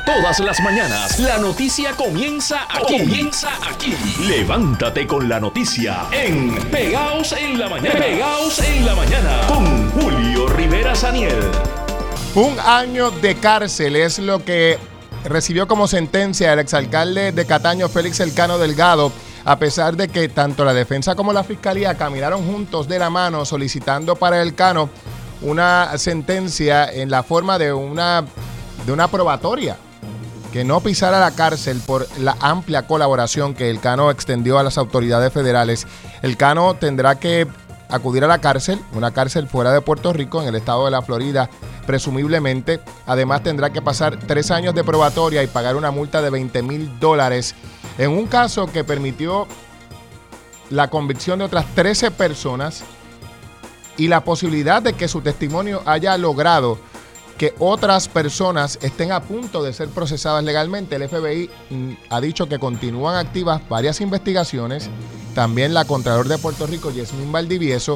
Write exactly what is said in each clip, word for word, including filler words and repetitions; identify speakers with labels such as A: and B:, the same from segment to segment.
A: Todas las mañanas, la noticia comienza aquí. Comienza aquí. Levántate con la noticia en Pegaos en la Mañana. Pegaos en la Mañana con Julio Rivera Saniel.
B: Un año de cárcel es lo que recibió como sentencia el exalcalde de Cataño, Félix Elcano Delgado, a pesar de que tanto la defensa como la fiscalía caminaron juntos de la mano solicitando para Elcano una sentencia en la forma de una, de una probatoria, que no pisara la cárcel por la amplia colaboración que Elcano extendió a las autoridades federales. Elcano tendrá que acudir a la cárcel, una cárcel fuera de Puerto Rico, en el estado de la Florida, presumiblemente. Además tendrá que pasar tres años de probatoria y pagar una multa de veinte mil dólares en un caso que permitió la convicción de otras trece personas y la posibilidad de que su testimonio haya logrado que otras personas estén a punto de ser procesadas legalmente. El F B I mm, ha dicho que continúan activas varias investigaciones, también la Contralor de Puerto Rico, Yasmín Valdivieso,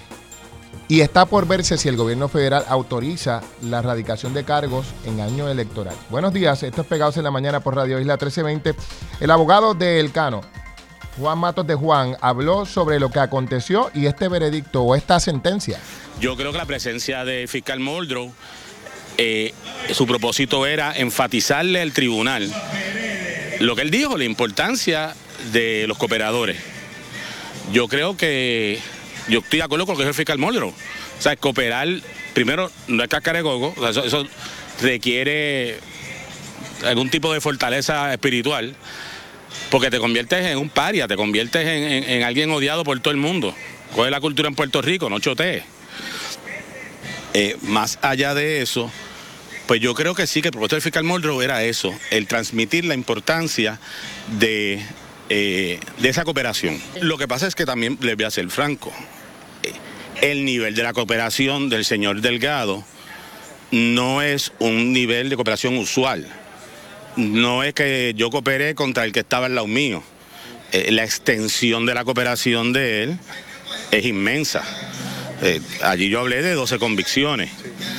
B: y está por verse si el gobierno federal autoriza la erradicación de cargos en año electoral. Buenos días, esto es Pegados en la Mañana por Radio Isla trece veinte. El abogado de Elcano, Juan Matos de Juan, habló sobre lo que aconteció y este veredicto o esta sentencia.
C: Yo creo que la presencia del fiscal Muldrow, eh, su propósito era enfatizarle al tribunal lo que él dijo, la importancia de los cooperadores. Yo creo que, yo estoy de acuerdo con lo que dijo el fiscal Muldrow. O sea, cooperar, primero, no es cascar de coco, o sea, eso, eso requiere algún tipo de fortaleza espiritual, porque te conviertes en un paria, te conviertes en, en, en alguien odiado por todo el mundo. ¿Cuál es la cultura en Puerto Rico? No chotees. Eh, más allá de eso, pues yo creo que sí, que el propósito del fiscal Muldrow era eso, el transmitir la importancia de, eh, de esa cooperación. Lo que pasa es que también, les voy a ser franco, eh, el nivel de la cooperación del señor Delgado no es un nivel de cooperación usual. No es que yo cooperé contra el que estaba al lado mío. Eh, la extensión de la cooperación de él es inmensa. Eh, allí yo hablé de doce convicciones.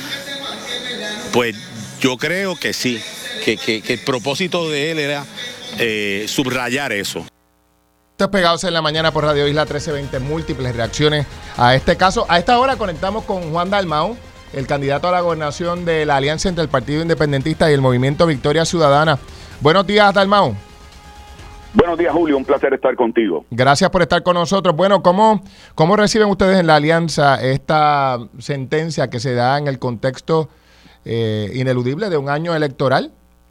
C: Pues yo creo que sí, que, que, que el propósito de él era eh, subrayar eso.
B: Esto es Pegados en la Mañana por Radio Isla trece veinte, múltiples reacciones a este caso. A esta hora conectamos con Juan Dalmau, el candidato a la gobernación de la alianza entre el Partido Independentista y el Movimiento Victoria Ciudadana. Buenos días, Dalmau.
D: Buenos días, Julio. Un placer estar contigo.
B: Gracias por estar con nosotros. Bueno, ¿cómo, cómo reciben ustedes en la alianza esta sentencia que se da en el contexto eh, ineludible de un año electoral?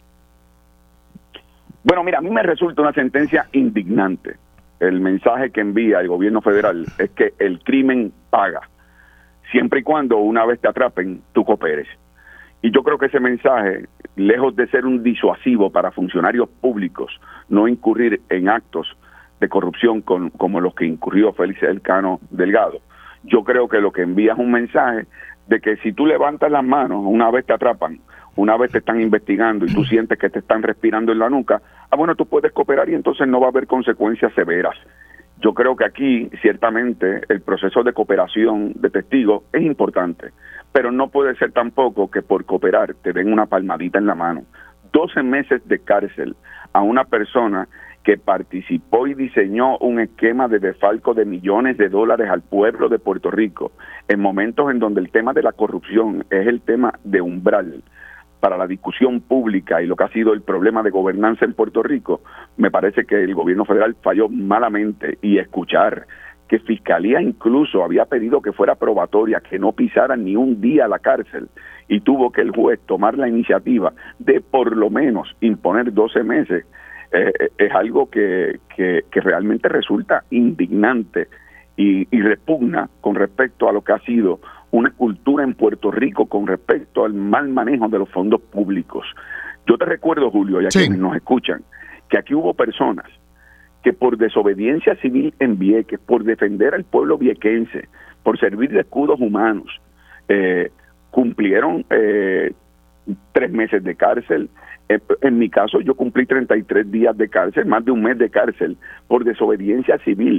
D: Bueno, mira, a mí me resulta una sentencia indignante. El mensaje que envía el gobierno federal es que el crimen paga, siempre y cuando una vez te atrapen, tú cooperes. Y yo creo que ese mensaje, lejos de ser un disuasivo para funcionarios públicos, no incurrir en actos de corrupción con, como los que incurrió Félix Elcano Delgado, yo creo que lo que envía es un mensaje de que si tú levantas las manos, una vez te atrapan, una vez te están investigando y tú sientes que te están respirando en la nuca, ah, bueno, tú puedes cooperar y entonces no va a haber consecuencias severas. Yo creo que aquí, ciertamente, el proceso de cooperación de testigos es importante, pero no puede ser tampoco que por cooperar te den una palmadita en la mano. doce meses de cárcel a una persona que participó y diseñó un esquema de desfalco de millones de dólares al pueblo de Puerto Rico, en momentos en donde el tema de la corrupción es el tema de umbral para la discusión pública y lo que ha sido el problema de gobernanza en Puerto Rico, me parece que el gobierno federal falló malamente. Y escuchar que Fiscalía incluso había pedido que fuera probatoria, que no pisara ni un día la cárcel, y tuvo que el juez tomar la iniciativa de por lo menos imponer doce meses, eh, es algo que, que, que realmente resulta indignante y, y repugna con respecto a lo que ha sido una cultura en Puerto Rico con respecto al mal manejo de los fondos públicos. Yo te recuerdo, Julio, y a sí. quienes nos escuchan, que aquí hubo personas que por desobediencia civil en Vieques, por defender al pueblo viequense, por servir de escudos humanos, eh, cumplieron eh, tres meses de cárcel. Eh, en mi caso, yo cumplí treinta y tres días de cárcel, más de un mes de cárcel, por desobediencia civil.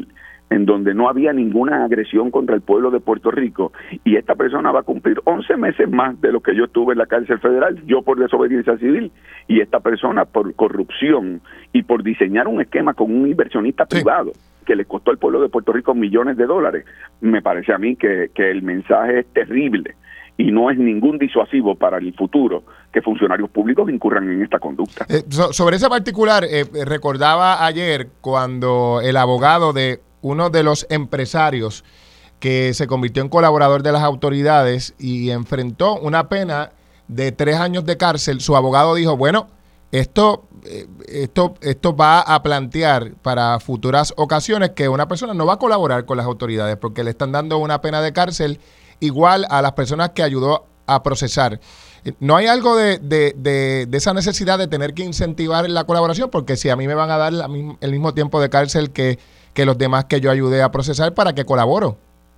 D: en donde no había ninguna agresión contra el pueblo de Puerto Rico, y esta persona va a cumplir once meses más de lo que yo estuve en la cárcel federal, yo por desobediencia civil, y esta persona por corrupción y por diseñar un esquema con un inversionista sí. privado que le costó al pueblo de Puerto Rico millones de dólares. Me parece a mí que, que el mensaje es terrible y no es ningún disuasivo para el futuro que funcionarios públicos incurran en esta conducta.
B: Eh, so, sobre ese particular, eh, recordaba ayer cuando el abogado de uno de los empresarios que se convirtió en colaborador de las autoridades y enfrentó una pena de tres años de cárcel, su abogado dijo, bueno, esto, eh, esto, esto va a plantear para futuras ocasiones que una persona no va a colaborar con las autoridades porque le están dando una pena de cárcel igual a las personas que ayudó a procesar. ¿No hay algo de, de, de, de esa necesidad de tener que incentivar la colaboración? Porque si a mí me van a dar la, el mismo tiempo de cárcel que, que los demás que yo ayudé a procesar, ¿para qué colaboro?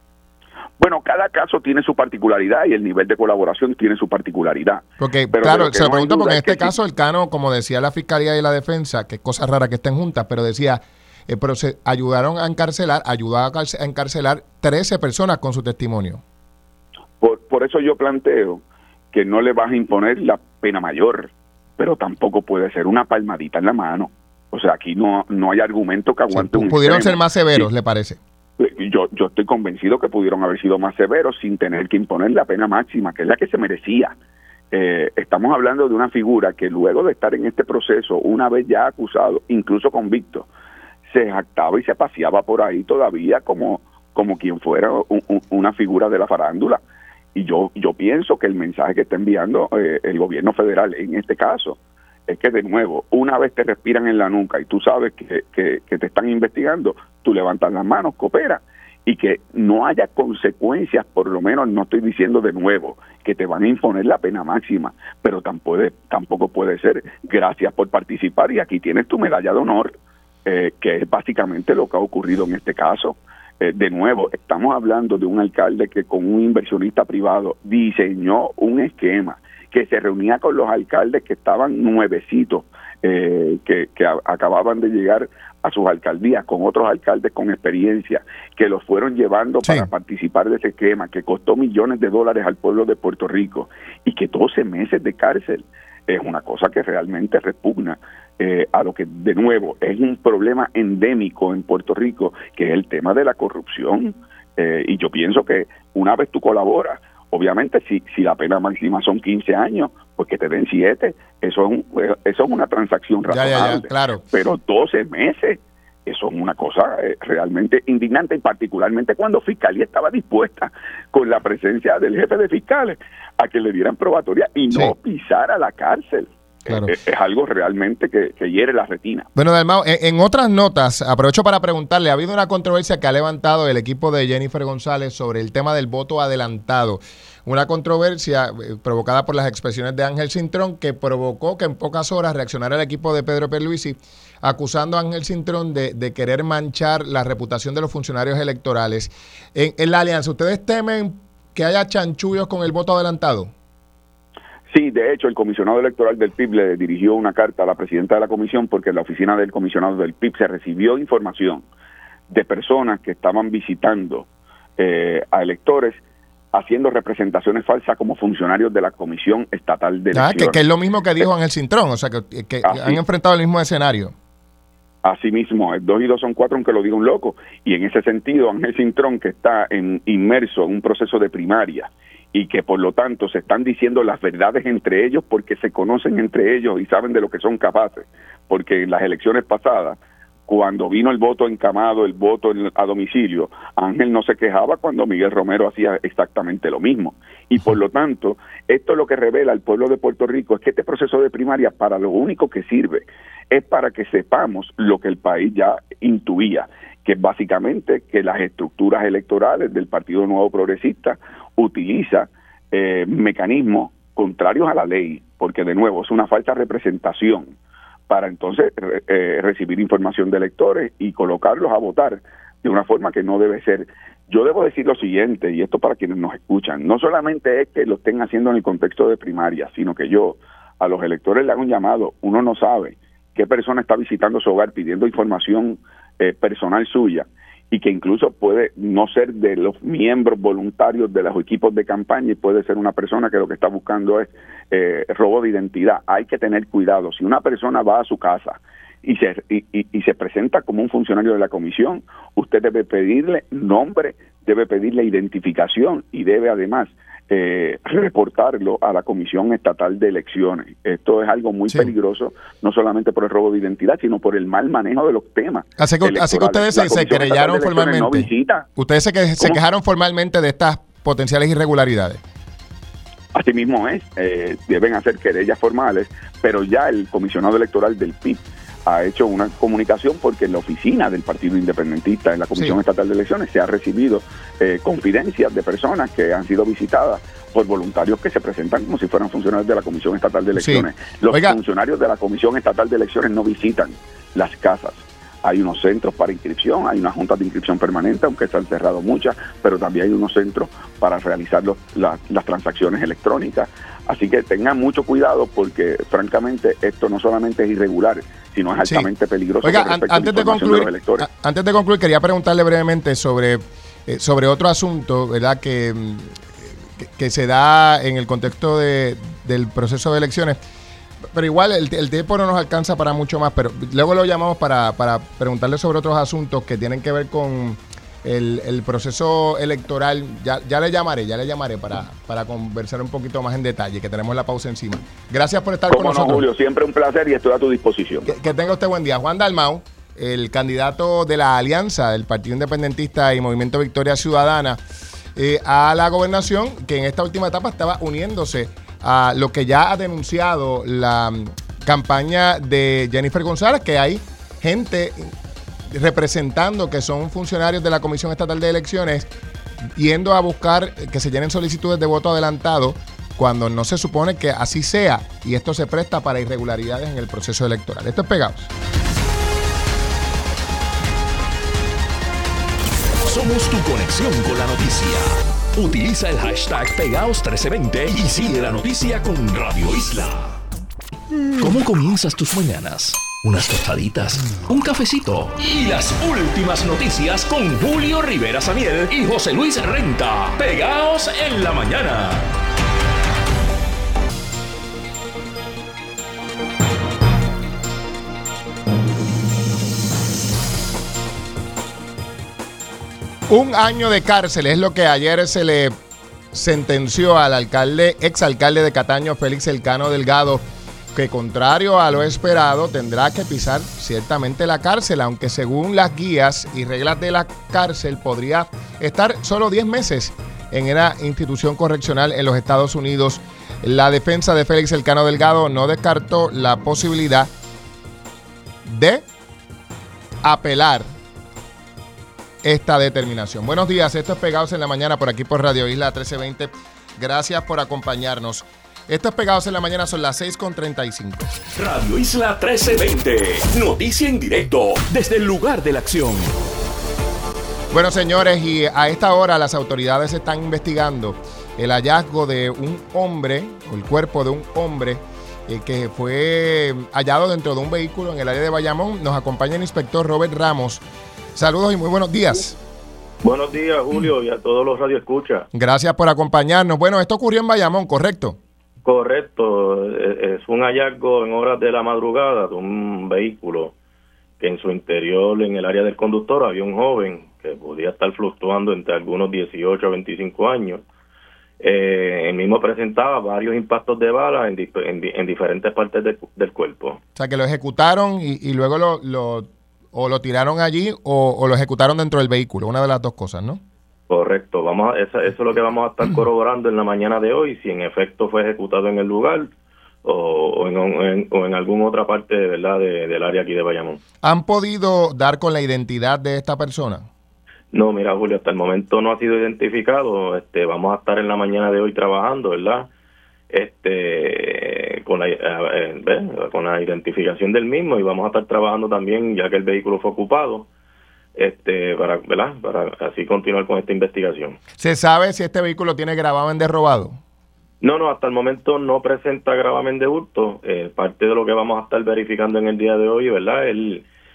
D: Bueno, cada caso tiene su particularidad y el nivel de colaboración tiene su particularidad.
B: Porque,
D: pero
B: claro, se lo
D: no
B: pregunto porque en este
D: que
B: caso
D: sí.
B: el Cano, como decía la Fiscalía y la Defensa, que es cosa rara que estén juntas, pero decía, eh, pero se ayudaron a encarcelar, ayudó a encarcelar trece personas con su testimonio.
D: Por, por eso yo planteo que no le vas a imponer la pena mayor, pero tampoco puede ser una palmadita en la mano. O sea, aquí no, no hay argumento que aguante
B: sí,
D: un
B: pudieron
D: extremo.
B: ser más severos,
D: sí.
B: ¿le parece?
D: Yo, yo estoy convencido que pudieron haber sido más severos sin tener que imponer la pena máxima, que es la que se merecía. Eh, estamos hablando de una figura que luego de estar en este proceso, una vez ya acusado, incluso convicto, se jactaba y se paseaba por ahí todavía como, como quien fuera un, un, una figura de la farándula. Y yo, yo pienso que el mensaje que está enviando eh, el gobierno federal en este caso es que, de nuevo, una vez te respiran en la nuca y tú sabes que, que, que te están investigando, tú levantas las manos, cooperas, y que no haya consecuencias, por lo menos no estoy diciendo de nuevo que te van a imponer la pena máxima, pero tampoco, tampoco puede ser gracias por participar y aquí tienes tu medalla de honor, eh, que es básicamente lo que ha ocurrido en este caso. Eh, de nuevo, estamos hablando de un alcalde que con un inversionista privado diseñó un esquema que se reunía con los alcaldes que estaban nuevecitos, eh, que, que a, acababan de llegar a sus alcaldías, con otros alcaldes con experiencia, que los fueron llevando sí. para participar de ese esquema, que costó millones de dólares al pueblo de Puerto Rico, y que doce meses de cárcel es una cosa que realmente repugna eh, a lo que, de nuevo, es un problema endémico en Puerto Rico, que es el tema de la corrupción. Eh, y yo pienso que una vez tú colaboras, obviamente, si, si la pena máxima son quince años, pues que te den siete, eso es, un, eso es una transacción razonable.
B: Ya, ya, ya, claro.
D: Pero doce meses, eso es una cosa eh, realmente indignante, y particularmente cuando Fiscalía estaba dispuesta, con la presencia del jefe de fiscales, a que le dieran probatoria y no sí. pisar a la cárcel. Claro. Es, es algo realmente que, que hiere la retina.
B: Bueno, Dalmau, en, en otras notas, aprovecho para preguntarle, ha habido una controversia que ha levantado el equipo de Jennifer González sobre el tema del voto adelantado. Una controversia eh, provocada por las expresiones de Ángel Cintrón, que provocó que en pocas horas reaccionara el equipo de Pedro Pierluisi, acusando a Ángel Cintrón de, de querer manchar la reputación de los funcionarios electorales. En, en la alianza, ¿ustedes temen que haya chanchullos con el voto adelantado?
D: Sí, de hecho, el comisionado electoral del P I B le dirigió una carta a la presidenta de la comisión porque en la oficina del comisionado del P I B se recibió información de personas que estaban visitando eh, a electores haciendo representaciones falsas como funcionarios de la Comisión Estatal de Elecciones.
B: Ah, que, que es lo mismo que dijo Ángel Cintrón, o sea, que, que han enfrentado el mismo escenario.
D: Así mismo, es dos y dos son cuatro, aunque lo diga un loco. Y en ese sentido, Ángel Cintrón, que está en, inmerso en un proceso de primaria, y que por lo tanto se están diciendo las verdades entre ellos porque se conocen entre ellos y saben de lo que son capaces, porque en las elecciones pasadas, cuando vino el voto encamado, el voto a domicilio, Ángel no se quejaba cuando Miguel Romero hacía exactamente lo mismo. Y por lo tanto, esto lo que revela al pueblo de Puerto Rico es que este proceso de primaria para lo único que sirve es para que sepamos lo que el país ya intuía, que es básicamente que las estructuras electorales del Partido Nuevo Progresista utiliza eh, mecanismos contrarios a la ley, porque de nuevo es una falta de representación, para entonces eh, recibir información de electores y colocarlos a votar de una forma que no debe ser. Yo debo decir lo siguiente, y esto para quienes nos escuchan, no solamente es que lo estén haciendo en el contexto de primaria, sino que yo a los electores le hago un llamado. Uno no sabe qué persona está visitando su hogar pidiendo información eh, personal suya, y que incluso puede no ser de los miembros voluntarios de los equipos de campaña y puede ser una persona que lo que está buscando es eh, robo de identidad. Hay que tener cuidado. Si una persona va a su casa y se, y, y, y se presenta como un funcionario de la comisión, usted debe pedirle nombre, debe pedirle identificación y debe además eh, reportarlo a la Comisión Estatal de Elecciones. Esto es algo muy sí. peligroso, no solamente por el robo de identidad, sino por el mal manejo de los temas.
B: Así que, así que ustedes se, se querellaron formalmente. No visita. Ustedes se, que, se quejaron formalmente de estas potenciales irregularidades.
D: Así mismo es, eh, deben hacer querellas formales, pero ya el comisionado electoral del P I B ha hecho una comunicación porque en la oficina del Partido Independentista, en la Comisión sí. Estatal de Elecciones, se ha recibido eh, confidencias de personas que han sido visitadas por voluntarios que se presentan como si fueran funcionarios de la Comisión Estatal de Elecciones. Sí. Los Oiga. funcionarios de la Comisión Estatal de Elecciones no visitan las casas. Hay unos centros para inscripción, hay unas juntas de inscripción permanente, aunque se han cerrado muchas, pero también hay unos centros para realizar los, la, las transacciones electrónicas. Así que tengan mucho cuidado porque, francamente, esto no solamente es irregular, sino es altamente sí. peligroso.
B: Oiga, an antes, de concluir, de los electores. antes de concluir, quería preguntarle brevemente sobre, eh, sobre otro asunto, ¿verdad?, que, que, que se da en el contexto de, del proceso de elecciones. Pero igual el, el tiempo no nos alcanza para mucho más, pero luego lo llamamos para, para preguntarle sobre otros asuntos que tienen que ver con el, el proceso electoral. Ya, ya le llamaré, ya le llamaré para, para conversar un poquito más en detalle, que tenemos la pausa encima. Gracias por estar con
D: no,
B: nosotros.
D: Julio, siempre un placer y estoy a tu disposición.
B: Que, que tenga usted buen día. Juan Dalmau, el candidato de la alianza del Partido Independentista y Movimiento Victoria Ciudadana eh, a la gobernación, que en esta última etapa estaba uniéndose a lo que ya ha denunciado la campaña de Jennifer González, que hay gente representando que son funcionarios de la Comisión Estatal de Elecciones yendo a buscar que se llenen solicitudes de voto adelantado cuando no se supone que así sea, y esto se presta para irregularidades en el proceso electoral. Esto es Pegados.
A: Somos tu conexión con la noticia. Utiliza el hashtag Pegaos trece veinte y sigue la noticia con Radio Isla. ¿Cómo comienzas tus mañanas? Unas tostaditas, un cafecito y las últimas noticias con Julio Rivera Samiel y José Luis Renta. Pegaos en la mañana.
B: Un año de cárcel es lo que ayer se le sentenció al alcalde, exalcalde de Cataño, Félix Elcano Delgado, que contrario a lo esperado tendrá que pisar ciertamente la cárcel, aunque según las guías y reglas de la cárcel podría estar solo diez meses en una institución correccional en los Estados Unidos. La defensa de Félix Elcano Delgado no descartó la posibilidad de apelar esta determinación. Buenos días, esto es Pegados en la Mañana por aquí por Radio Isla trece veinte. Gracias por acompañarnos. Esto es Pegados en la Mañana, son las seis con treinta y cinco.
A: Radio Isla trece veinte, noticia en directo desde el lugar de la acción.
B: Bueno, señores, y a esta hora las autoridades están investigando el hallazgo de un hombre, o el cuerpo de un hombre eh, que fue hallado dentro de un vehículo en el área de Bayamón. Nos acompaña el inspector Robert Ramos. Saludos y muy buenos días.
E: Buenos días, Julio, y a todos los radioescuchas.
B: Gracias por acompañarnos. Bueno, esto ocurrió en Bayamón, ¿correcto?
E: Correcto. Es un hallazgo en horas de la madrugada de un vehículo que en su interior, en el área del conductor, había un joven que podía estar fluctuando entre algunos dieciocho a veinticinco años. Eh, el mismo presentaba varios impactos de bala en, en, en diferentes partes de, del cuerpo.
B: O sea, que lo ejecutaron y, y luego lo... lo... o lo tiraron allí o, o lo ejecutaron dentro del vehículo, una de las dos cosas, ¿no?
E: Correcto, vamos a, eso, eso es lo que vamos a estar corroborando en la mañana de hoy, si en efecto fue ejecutado en el lugar o, o, en, en, o en alguna otra parte, ¿verdad?, de, del área aquí de Bayamón.
B: ¿Han podido dar con la identidad de esta persona?
E: No, mira, Julio, hasta el momento no ha sido identificado. Este, vamos a estar en la mañana de hoy trabajando, ¿verdad?, este con la eh, con la identificación del mismo, y vamos a estar trabajando también, ya que el vehículo fue ocupado, este para ¿verdad? para así continuar con esta investigación.
B: ¿Se sabe si este vehículo tiene gravamen de robado?
E: No, no, hasta el momento no presenta gravamen de hurto. Eh, parte de lo que vamos a estar verificando en el día de hoy, ¿verdad?, el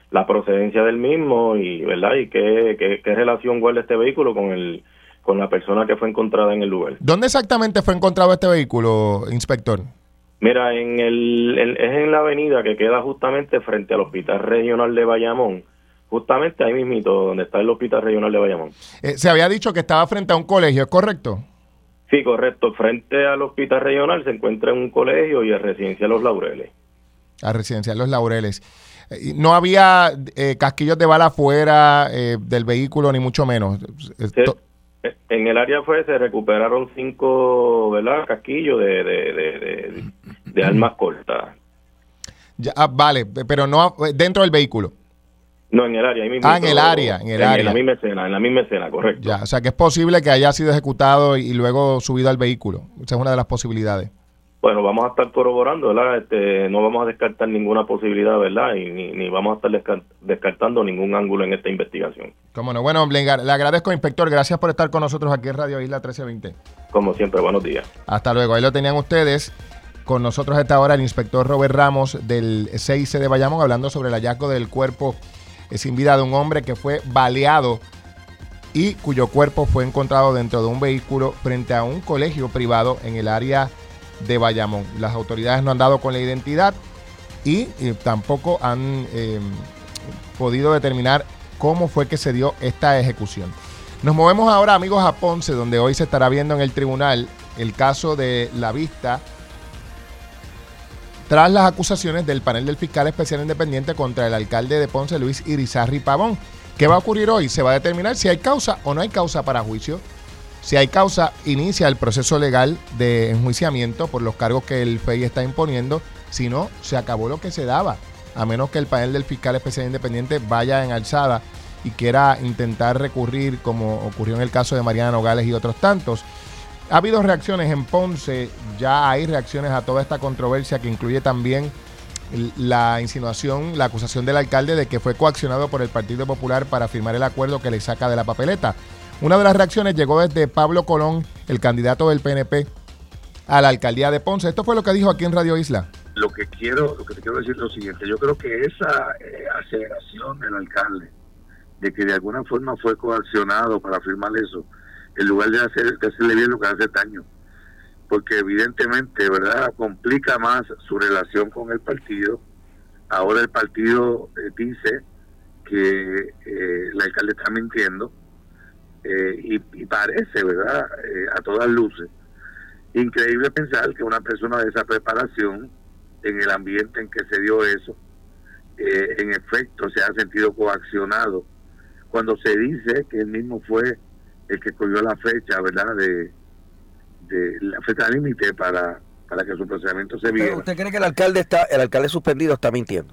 E: la procedencia del mismo y, ¿verdad? Y qué, qué, qué relación guarda este vehículo con el con la persona que fue encontrada en el lugar.
B: ¿Dónde exactamente fue encontrado este vehículo, inspector?
E: Mira, en el, el es en la avenida que queda justamente frente al Hospital Regional de Bayamón, justamente ahí mismito, donde está el Hospital Regional de Bayamón.
B: Eh, se había dicho que estaba frente a un colegio, ¿es correcto?
E: Sí, correcto. Frente al Hospital Regional se encuentra un colegio y el Residencial Los Laureles.
B: A Residencial Los Laureles. Eh, no había eh, casquillos de bala fuera eh, del vehículo, ni mucho menos. Esto...
E: Se, en el área fue, se recuperaron cinco, ¿verdad?, casquillos de, de, de, de, de armas cortas.
B: Ya, ah, vale, pero no dentro del vehículo.
E: No, en el área. Ahí mismo,
B: ah, en el área, en el
E: en,
B: área.
E: En la misma escena, en la misma escena, correcto.
B: Ya, o sea que es posible que haya sido ejecutado y, y luego subido al vehículo. Esa es una de las posibilidades.
E: Bueno, vamos a estar corroborando, ¿verdad? Este, no vamos a descartar ninguna posibilidad, ¿verdad? Y ni, ni vamos a estar descart- descartando ningún ángulo en esta investigación.
B: Cómo no. Bueno, le agradezco, inspector. Gracias por estar con nosotros aquí en Radio Isla trece veinte.
E: Como siempre, buenos días.
B: Hasta luego. Ahí lo tenían ustedes. Con nosotros a esta hora el inspector Robert Ramos del C I C de Bayamón, hablando sobre el hallazgo del cuerpo sin vida de un hombre que fue baleado y cuyo cuerpo fue encontrado dentro de un vehículo frente a un colegio privado en el área de Bayamón. Las autoridades no han dado con la identidad y, y tampoco han eh, podido determinar cómo fue que se dio esta ejecución. Nos movemos ahora, amigos, a Ponce, donde hoy se estará viendo en el tribunal el caso de la vista tras las acusaciones del panel del fiscal especial independiente contra el alcalde de Ponce, Luis Irizarry Pavón. ¿Qué va a ocurrir hoy? Se va a determinar si hay causa o no hay causa para juicio. Si hay causa, inicia el proceso legal de enjuiciamiento por los cargos que el F E I está imponiendo. Si no, se acabó lo que se daba, a menos que el panel del fiscal especial independiente vaya en alzada y quiera intentar recurrir, como ocurrió en el caso de Mariana Nogales y otros tantos. Ha habido reacciones en Ponce, ya hay reacciones a toda esta controversia que incluye también la insinuación, la acusación del alcalde de que fue coaccionado por el Partido Popular para firmar el acuerdo que le saca de la papeleta. Una de las reacciones llegó desde Pablo Colón, el candidato del P N P a la alcaldía de Ponce. Esto fue lo que dijo aquí en Radio Isla.
F: Lo que quiero, lo que te quiero decir es lo siguiente. Yo creo que esa eh, aceleración del alcalde, de que de alguna forma fue coaccionado para firmar eso, en lugar de, hacer, de hacerle bien lo que hace daño, porque evidentemente, ¿verdad?, complica más su relación con el partido. Ahora el partido eh, dice que eh, el alcalde está mintiendo, eh, y, y parece, ¿verdad?, eh, a todas luces, increíble pensar que una persona de esa preparación, en el ambiente en que se dio eso, eh, en efecto se ha sentido coaccionado, cuando se dice que él mismo fue el que cogió la fecha, ¿verdad?, de, de la fecha límite para, para que su procedimiento se viera.
G: ¿Usted cree que el alcalde está, el alcalde suspendido está mintiendo?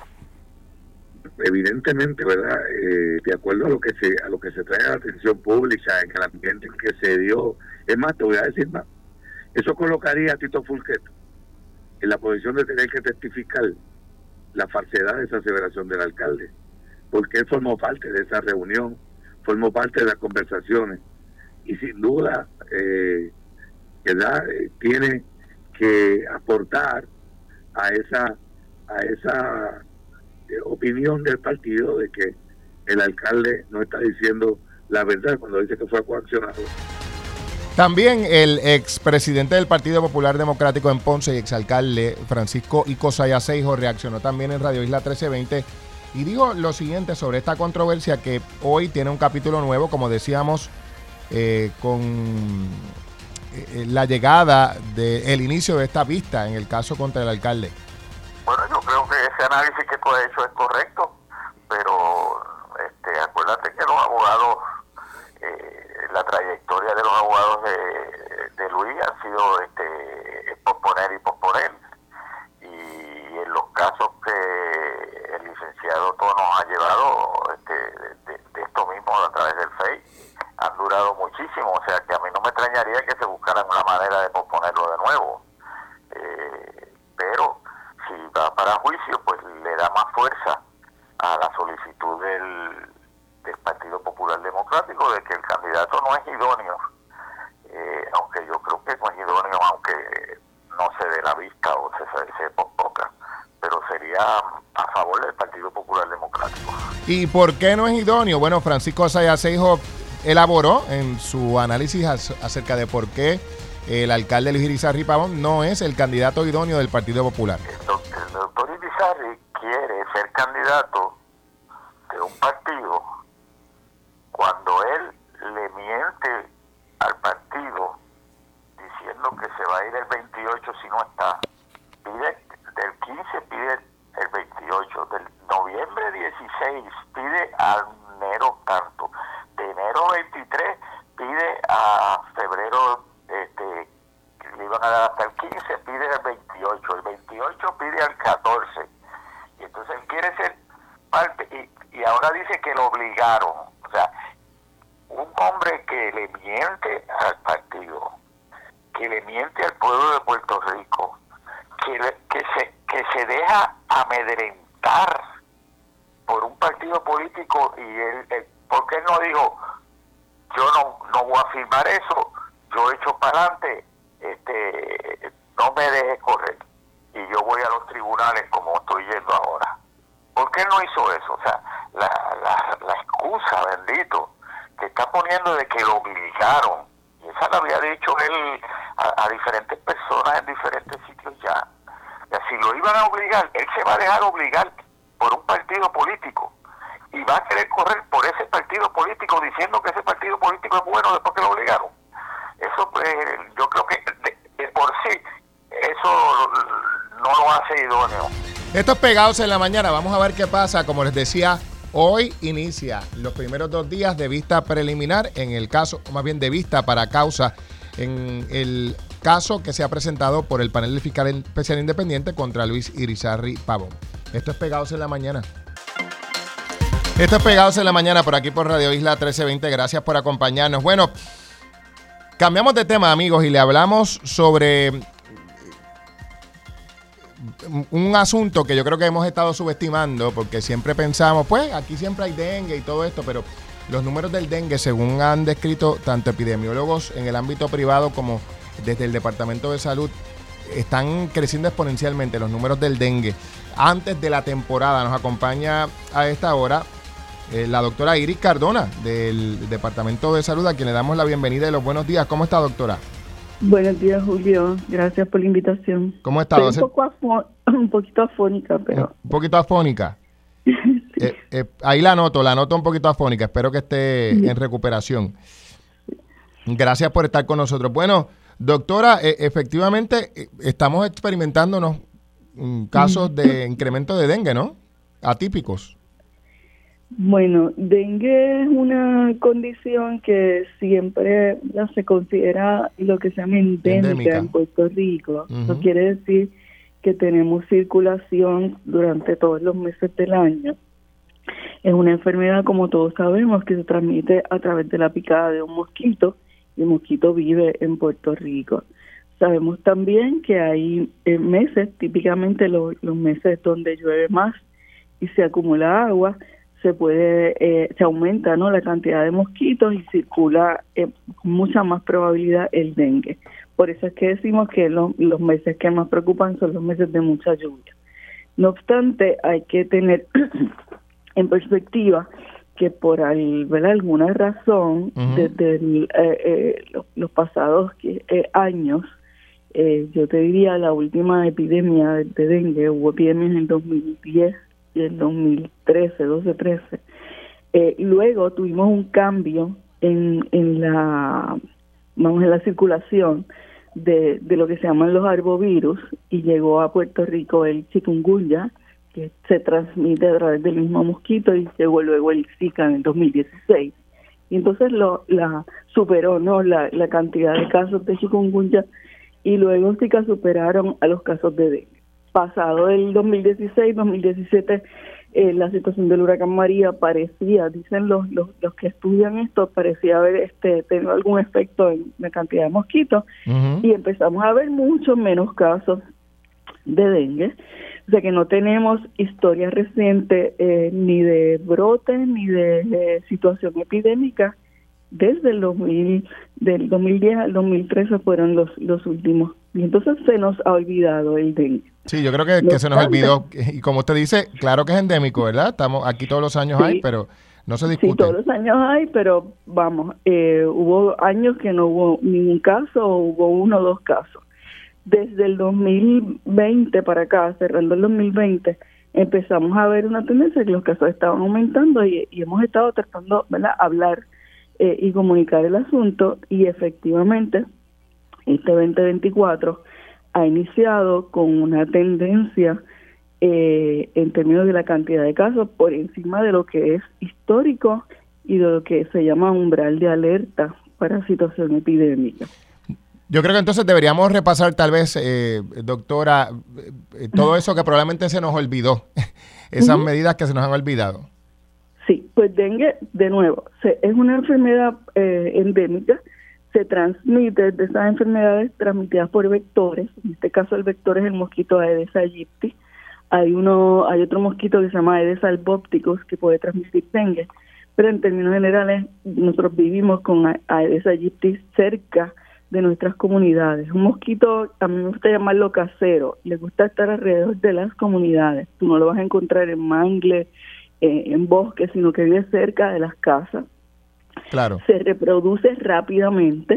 F: Evidentemente, ¿verdad?, eh, de acuerdo a lo que se a lo que se trae a la atención pública, en el ambiente en que se dio. Es más, te voy a decir más, eso colocaría a Tito Fulquet en la posición de tener que testificar la falsedad de esa aseveración del alcalde, porque él formó parte de esa reunión, formó parte de las conversaciones, y sin duda eh, ¿verdad?, eh, tiene que aportar a esa a esa eh, opinión del partido de que el alcalde no está diciendo la verdad cuando dice que fue coaccionado.
B: También el expresidente del Partido Popular Democrático en Ponce y exalcalde Francisco Ico Sayasejo reaccionó también en Radio Isla trece veinte y dijo lo siguiente sobre esta controversia que hoy tiene un capítulo nuevo, como decíamos, eh, con eh, la llegada del inicio de esta vista en el caso contra el alcalde.
H: Bueno, yo creo que ese análisis que tú has hecho es correcto, pero este, acuérdate que los abogados, eh, la trayectoria de los abogados de, de Luis ha sido este, posponer y posponer, y en los casos que el licenciado todo nos ha llevado este, de, de esto mismo a través del F E I, han durado muchísimo, o sea que a mí no me extrañaría que se buscaran una manera de posponerlo de nuevo, eh, pero si va para juicio, pues le da más fuerza a la solicitud del, del Partido Popular Democrático de que el candidato no es idóneo, eh, aunque yo creo que no es idóneo, aunque no se dé la vista o se, se, se posponga, pero sería a favor del Partido Partido Popular Democrático.
B: ¿Y por qué no es idóneo? Bueno, Francisco Sayaseijo elaboró en su análisis acerca de por qué el alcalde Luis Irizarry Pavón no es el candidato idóneo del Partido Popular.
H: El doctor, el doctor Irizarry quiere ser candidato de un partido cuando él le miente al partido diciendo que se va a ir el veintiocho si no está. Pide del quince, pide el veintiocho, del noviembre dieciséis pide a enero tanto, de enero veintitrés pide a febrero, este, que le iban a dar hasta el quince, pide el veintiocho, el veintiocho pide al catorce, y entonces él quiere ser parte, y, y ahora dice que lo obligaron. O sea, un hombre que le miente al partido, que le miente al pueblo de Puerto Rico, que, le, que se que se deja amedrentar por un partido político, y él, él porque él no dijo, yo no no voy a firmar eso, yo echo para adelante, este, no me deje correr y yo voy a los tribunales como estoy yendo ahora. ¿Por qué él no hizo eso? O sea, la, la, la excusa, bendito, que está poniendo de que lo obligaron, y esa la había dicho él a, a diferentes personas en diferentes sitios ya. O sea, si lo iban a obligar, él se va a dejar obligar por un partido político y va a querer correr por ese partido político diciendo que ese partido político es bueno después que lo obligaron. Eso, pues, yo creo que de, de por sí eso no lo hace idóneo.
B: Estos Pegados en la Mañana, vamos a ver qué pasa. Como les decía, hoy inicia los primeros dos días de vista preliminar en el caso, o más bien de vista para causa, en el caso que se ha presentado por el panel de fiscal especial independiente contra Luis Irizarry Pavón. Esto es Pegados en la Mañana. Esto es Pegados en la Mañana por aquí por Radio Isla trece veinte. Gracias por acompañarnos. Bueno, cambiamos de tema, amigos, y le hablamos sobre un asunto que yo creo que hemos estado subestimando, porque siempre pensamos, pues aquí siempre hay dengue y todo esto, pero los números del dengue, según han descrito tanto epidemiólogos en el ámbito privado como desde el Departamento de Salud, están creciendo exponencialmente los números del dengue. Antes de la temporada nos acompaña a esta hora eh, la doctora Iris Cardona del Departamento de Salud, a quien le damos la bienvenida y los buenos días. ¿Cómo está, doctora?
I: Buenos días, Julio. Gracias por la invitación.
B: ¿Cómo está?
I: Estoy un, poco afo- un poquito afónica, pero...
B: Un poquito afónica.
I: sí.
B: eh, eh, ahí la noto, la noto un poquito afónica. Espero que esté sí. en recuperación. Gracias por estar con nosotros. Bueno, doctora, eh, efectivamente eh, estamos experimentándonos mm, casos de incremento de dengue, ¿no? Atípicos.
I: Bueno, dengue es una condición que siempre ya se considera lo que se llama endémica, endémica. en Puerto Rico. Uh-huh. Eso quiere decir que tenemos circulación durante todos los meses del año. Es una enfermedad, como todos sabemos, que se transmite a través de la picada de un mosquito, y el mosquito vive en Puerto Rico. Sabemos también que hay eh, meses, típicamente lo, los meses donde llueve más y se acumula agua, se puede, eh, se aumenta, ¿no?, la cantidad de mosquitos y circula eh, con mucha más probabilidad el dengue. Por eso es que decimos que lo, los meses que más preocupan son los meses de mucha lluvia. No obstante, hay que tener en perspectiva que por al, ¿verdad? alguna razón, uh-huh. desde el, eh, eh, los, los pasados eh, años, eh, yo te diría la última epidemia de, de dengue, hubo epidemias en el dos mil diez y el dos mil trece, doce, trece. Eh, luego tuvimos un cambio en, en la vamos en la circulación de, de lo que se llaman los arbovirus, y llegó a Puerto Rico el chikungunya, que se transmite a través del mismo mosquito, y llegó luego el Zika en el dos mil dieciséis. Y entonces lo la superó, ¿no?, la, la cantidad de casos de chikungunya, y luego Zika superaron a los casos de dengue. Pasado el dos mil dieciséis, dos mil diecisiete, eh, la situación del huracán María parecía, dicen los, los los que estudian esto, parecía haber este tenido algún efecto en la cantidad de mosquitos, uh-huh. y empezamos a ver muchos menos casos de dengue. O sea que no tenemos historia reciente eh, ni de brotes ni de, de situación epidémica desde el dos mil, del dos mil diez al dos mil trece fueron los, los últimos. Y entonces se nos ha olvidado el dengue.
B: Sí, yo creo que, que se nos olvidó. Y como usted dice, claro que es endémico, ¿verdad? Estamos aquí todos los años sí, hay, pero no se discute.
I: Sí, todos los años hay, pero vamos, eh, hubo años que no hubo ningún caso, o hubo uno o dos casos. Desde el dos mil veinte para acá, cerrando el dos mil veinte, empezamos a ver una tendencia que los casos estaban aumentando y, y hemos estado tratando, ¿verdad?, hablar eh, y comunicar el asunto, y efectivamente este veinte veinticuatro ha iniciado con una tendencia eh, en términos de la cantidad de casos por encima de lo que es histórico y de lo que se llama umbral de alerta para situación epidémica.
B: Yo creo que entonces deberíamos repasar tal vez, eh, doctora, eh, todo eso que probablemente se nos olvidó, esas uh-huh. medidas que se nos han olvidado.
I: Sí, pues dengue, de nuevo, se, es una enfermedad eh, endémica, se transmite de esas enfermedades transmitidas por vectores. En este caso el vector es el mosquito Aedes aegypti. Hay uno, hay otro mosquito que se llama Aedes albopticus que puede transmitir dengue, pero en términos generales nosotros vivimos con Aedes aegypti cerca de nuestras comunidades. Un mosquito, a mí me gusta llamarlo casero, le gusta estar alrededor de las comunidades. Tú no lo vas a encontrar en mangle, eh, en bosques, sino que vive cerca de las casas.
B: Claro.
I: Se reproduce rápidamente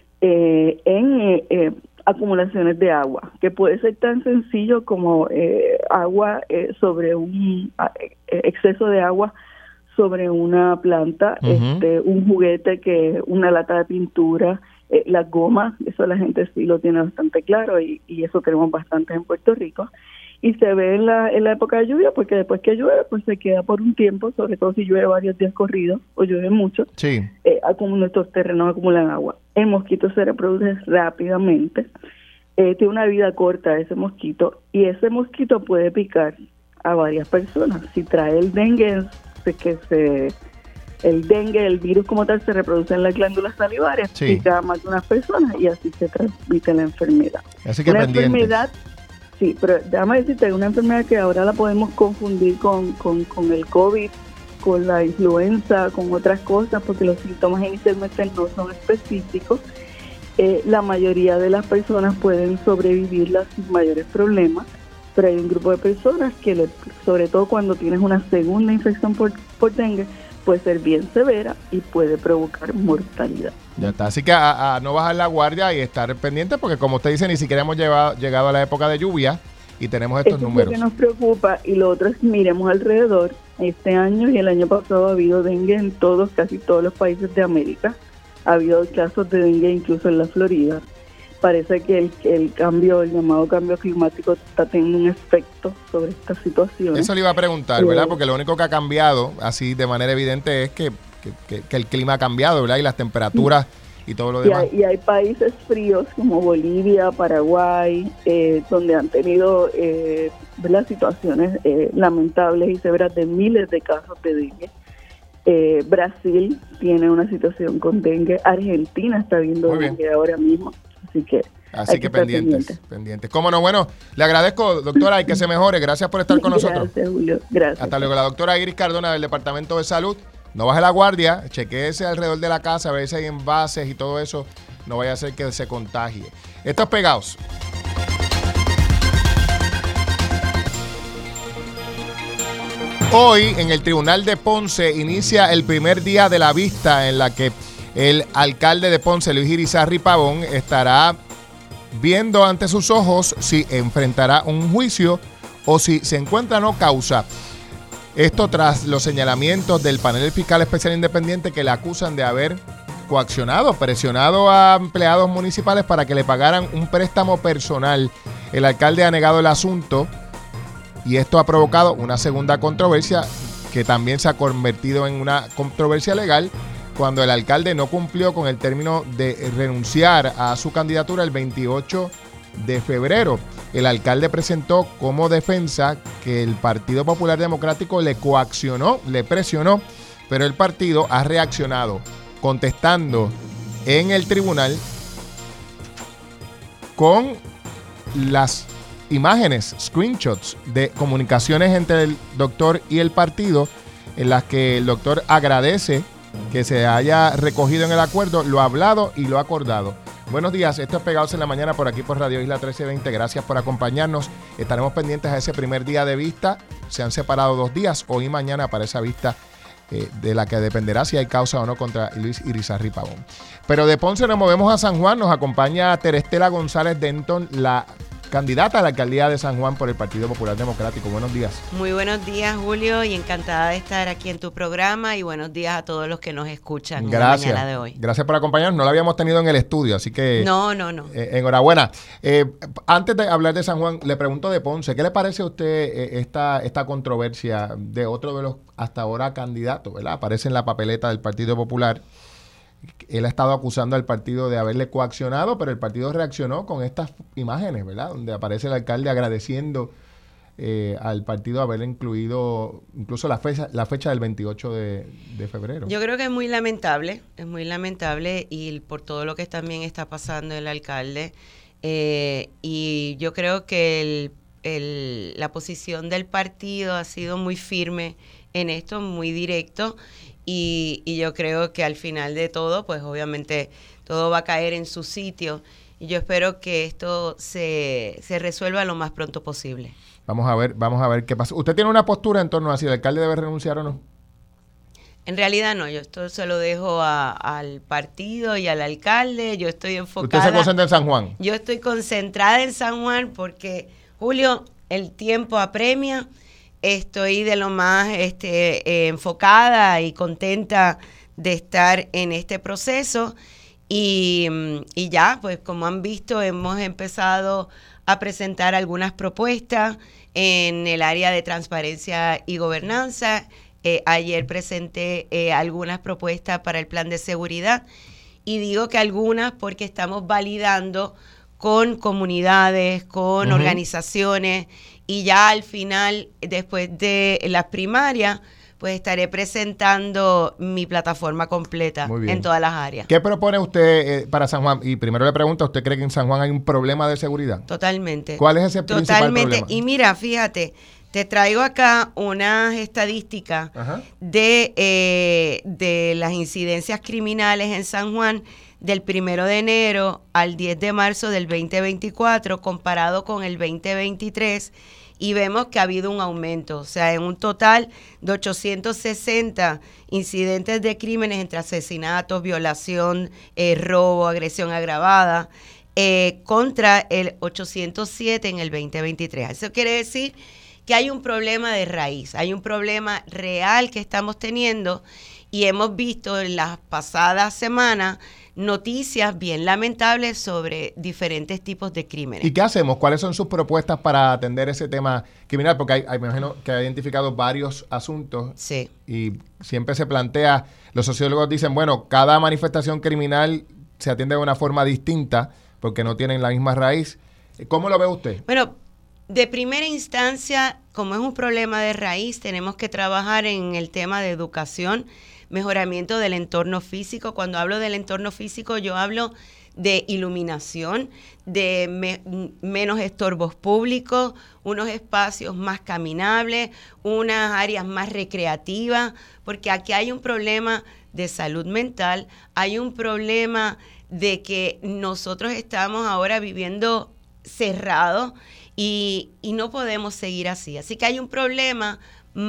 I: eh, en eh, eh, acumulaciones de agua, que puede ser tan sencillo como eh, agua eh, sobre un eh, exceso de agua sobre una planta, uh-huh. este, un juguete, que una lata de pintura, eh, las gomas, eso la gente sí lo tiene bastante claro y, y eso tenemos bastante en Puerto Rico. Y se ve en la, en la época de lluvia, porque después que llueve, pues se queda por un tiempo, sobre todo si llueve varios días corridos o llueve mucho,
B: sí.
I: eh, como nuestros terrenos acumulan agua. El mosquito se reproduce rápidamente, eh, tiene una vida corta ese mosquito, y ese mosquito puede picar a varias personas. Si trae el dengue, es que se... El dengue, el virus como tal, se reproduce en las glándulas salivarias, sí. pica a más de unas personas y así se transmite la enfermedad.
B: Así que
I: una
B: pendientes.
I: enfermedad, sí, pero déjame decirte, una enfermedad que ahora la podemos confundir con, con, con el COVID, con la influenza, con otras cosas, porque los síntomas inicialmente no son específicos. Eh, la mayoría de las personas pueden sobrevivirla sin mayores problemas, pero hay un grupo de personas que, le, sobre todo cuando tienes una segunda infección por, por dengue, puede ser bien severa y puede provocar mortalidad.
B: Ya está, así que a, a no bajar la guardia y estar pendiente, porque como usted dice, ni siquiera hemos llevado, llegado a la época de lluvia y tenemos estos
I: Eso
B: números.
I: Es lo que nos preocupa, y lo otro es miremos alrededor. Este año y el año pasado ha habido dengue en todos, casi todos los países de América. Ha habido casos de dengue incluso en la Florida. Parece que el, el cambio, el llamado cambio climático está teniendo un efecto sobre esta situación.
B: Eso le iba a preguntar, ¿verdad? Porque lo único que ha cambiado, así de manera evidente, es que, que, que, que el clima ha cambiado, ¿verdad? Y las temperaturas y todo lo demás.
I: Y hay, y hay países fríos como Bolivia, Paraguay, eh, donde han tenido eh, ¿verdad? situaciones eh, lamentables y severas de miles de casos de dengue. Eh, Brasil tiene una situación con dengue. Argentina está viendo dengue ahora mismo. Así que,
B: Así que, que pendientes, pendientes, pendientes. ¿Cómo no? Bueno, le agradezco, doctora, y que se mejore. Gracias por estar con nosotros.
I: Gracias, Julio. Gracias.
B: Hasta luego. La doctora Iris Cardona del Departamento de Salud. No baje la guardia, chequeese alrededor de la casa, a ver si hay envases y todo eso. No vaya a ser que se contagie. Estos Pegados. Hoy, en el Tribunal de Ponce, inicia el primer día de la vista en la que el alcalde de Ponce, Luis Irizarry Pavón, estará viendo ante sus ojos si enfrentará un juicio o si se encuentra no causa. Esto tras los señalamientos del panel fiscal especial independiente que le acusan de haber coaccionado, presionado a empleados municipales para que le pagaran un préstamo personal. El alcalde ha negado el asunto y esto ha provocado una segunda controversia que también se ha convertido en una controversia legal cuando el alcalde no cumplió con el término de renunciar a su candidatura el veintiocho de febrero. El alcalde presentó como defensa que el Partido Popular Democrático le coaccionó, le presionó, pero el partido ha reaccionado contestando en el tribunal con las imágenes, screenshots de comunicaciones entre el doctor y el partido, en las que el doctor agradece que se haya recogido en el acuerdo lo hablado y lo acordado. Buenos días, esto es Pegados en la Mañana por aquí por Radio Isla trece veinte. Gracias por acompañarnos. Estaremos pendientes a ese primer día de vista. Se han separado dos días, hoy y mañana, para esa vista eh, de la que dependerá si hay causa o no contra Luis Irizarry Pavón. Pero de Ponce nos movemos a San Juan. Nos acompaña Terestela González Denton, la candidata a la alcaldía de San Juan por el Partido Popular Democrático. Buenos días.
J: Muy buenos días, Julio, y encantada de estar aquí en tu programa, y buenos días a todos los que nos escuchan
B: Gracias.
J: en la mañana de hoy.
B: Gracias por acompañarnos. No la habíamos tenido en el estudio, así que...
J: No, no, no.
B: Eh, enhorabuena. Eh, antes de hablar de San Juan, le pregunto de Ponce, ¿qué le parece a usted eh, esta, esta controversia de otro de los hasta ahora candidatos, ¿verdad? Aparece en la papeleta del Partido Popular. Él ha estado acusando al partido de haberle coaccionado, pero el partido reaccionó con estas imágenes, ¿verdad? Donde aparece el alcalde agradeciendo eh, al partido haberle incluido incluso la fecha, la fecha del veintiocho de febrero.
J: Yo creo que es muy lamentable, es muy lamentable, y por todo lo que también está pasando el alcalde. Eh, y yo creo que el, el, la posición del partido ha sido muy firme en esto, muy directo. Y, y yo creo que al final de todo, pues obviamente todo va a caer en su sitio, y yo espero que esto se, se resuelva lo más pronto posible.
B: Vamos a ver, vamos a ver qué pasa. ¿Usted tiene una postura en torno a si el alcalde debe renunciar o no?
J: En realidad no, yo esto se lo dejo a, al partido y al alcalde. Yo estoy enfocada.
B: ¿Usted se concentra en San Juan?
J: Yo estoy concentrada en San Juan porque, Julio, el tiempo apremia. Estoy de lo más este, eh, enfocada y contenta de estar en este proceso, y, y ya, pues como han visto, hemos empezado a presentar algunas propuestas en el área de transparencia y gobernanza. Eh, ayer presenté eh, algunas propuestas para el plan de seguridad, y digo que algunas porque estamos validando con comunidades, con uh-huh. organizaciones, y ya al final, después de las primarias, pues estaré presentando mi plataforma completa en todas las áreas.
B: ¿Qué propone usted eh, para San Juan? Y primero le pregunto, ¿usted cree que en San Juan hay un problema de seguridad?
J: Totalmente.
B: ¿Cuál es ese principal
J: Totalmente.
B: problema?
J: Y mira, fíjate, te traigo acá unas estadísticas de, eh, de las incidencias criminales en San Juan del primero de enero al diez de marzo del veinte veinticuatro comparado con el veinte veintitrés, y vemos que ha habido un aumento, o sea, en un total de ochocientos sesenta incidentes de crímenes entre asesinatos, violación, eh, robo, agresión agravada, eh, contra el ochocientos siete en el veinte veintitrés. Eso quiere decir que hay un problema de raíz, hay un problema real que estamos teniendo, y hemos visto en las pasadas semanas noticias bien lamentables sobre diferentes tipos de crímenes.
B: ¿Y qué hacemos? ¿Cuáles son sus propuestas para atender ese tema criminal? Porque hay, hay, me imagino que ha identificado varios asuntos.
J: Sí.
B: Y siempre se plantea, los sociólogos dicen, bueno, cada manifestación criminal se atiende de una forma distinta porque no tienen la misma raíz. ¿Cómo lo ve usted?
J: Bueno, de primera instancia, como es un problema de raíz, tenemos que trabajar en el tema de educación, mejoramiento del entorno físico. Cuando hablo del entorno físico, yo hablo de iluminación, de me, menos estorbos públicos, unos espacios más caminables, unas áreas más recreativas, porque aquí hay un problema de salud mental, hay un problema de que nosotros estamos ahora viviendo cerrados y, y no podemos seguir así. Así que hay un problema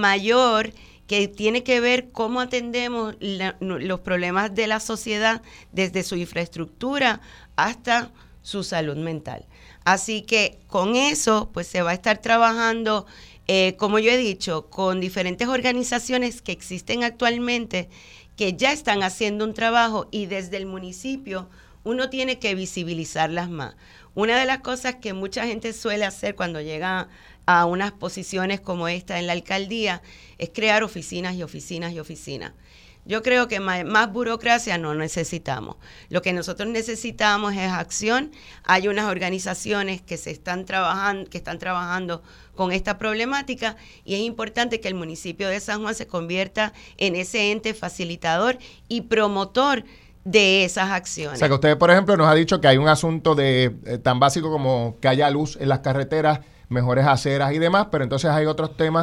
J: mayor que tiene que ver cómo atendemos la, los problemas de la sociedad desde su infraestructura hasta su salud mental. Así que con eso pues se va a estar trabajando, eh, como yo he dicho, con diferentes organizaciones que existen actualmente que ya están haciendo un trabajo, y desde el municipio uno tiene que visibilizarlas más. Una de las cosas que mucha gente suele hacer cuando llega a unas posiciones como esta en la alcaldía es crear oficinas y oficinas y oficinas. Yo creo que más, más burocracia no necesitamos. Lo que nosotros necesitamos es acción. Hay unas organizaciones que se están trabajando, que están trabajando con esta problemática, y es importante que el municipio de San Juan se convierta en ese ente facilitador y promotor de esas acciones.
B: O sea, que usted, por ejemplo, nos ha dicho que hay un asunto de eh, tan básico como que haya luz en las carreteras, mejores aceras y demás, pero entonces hay otros temas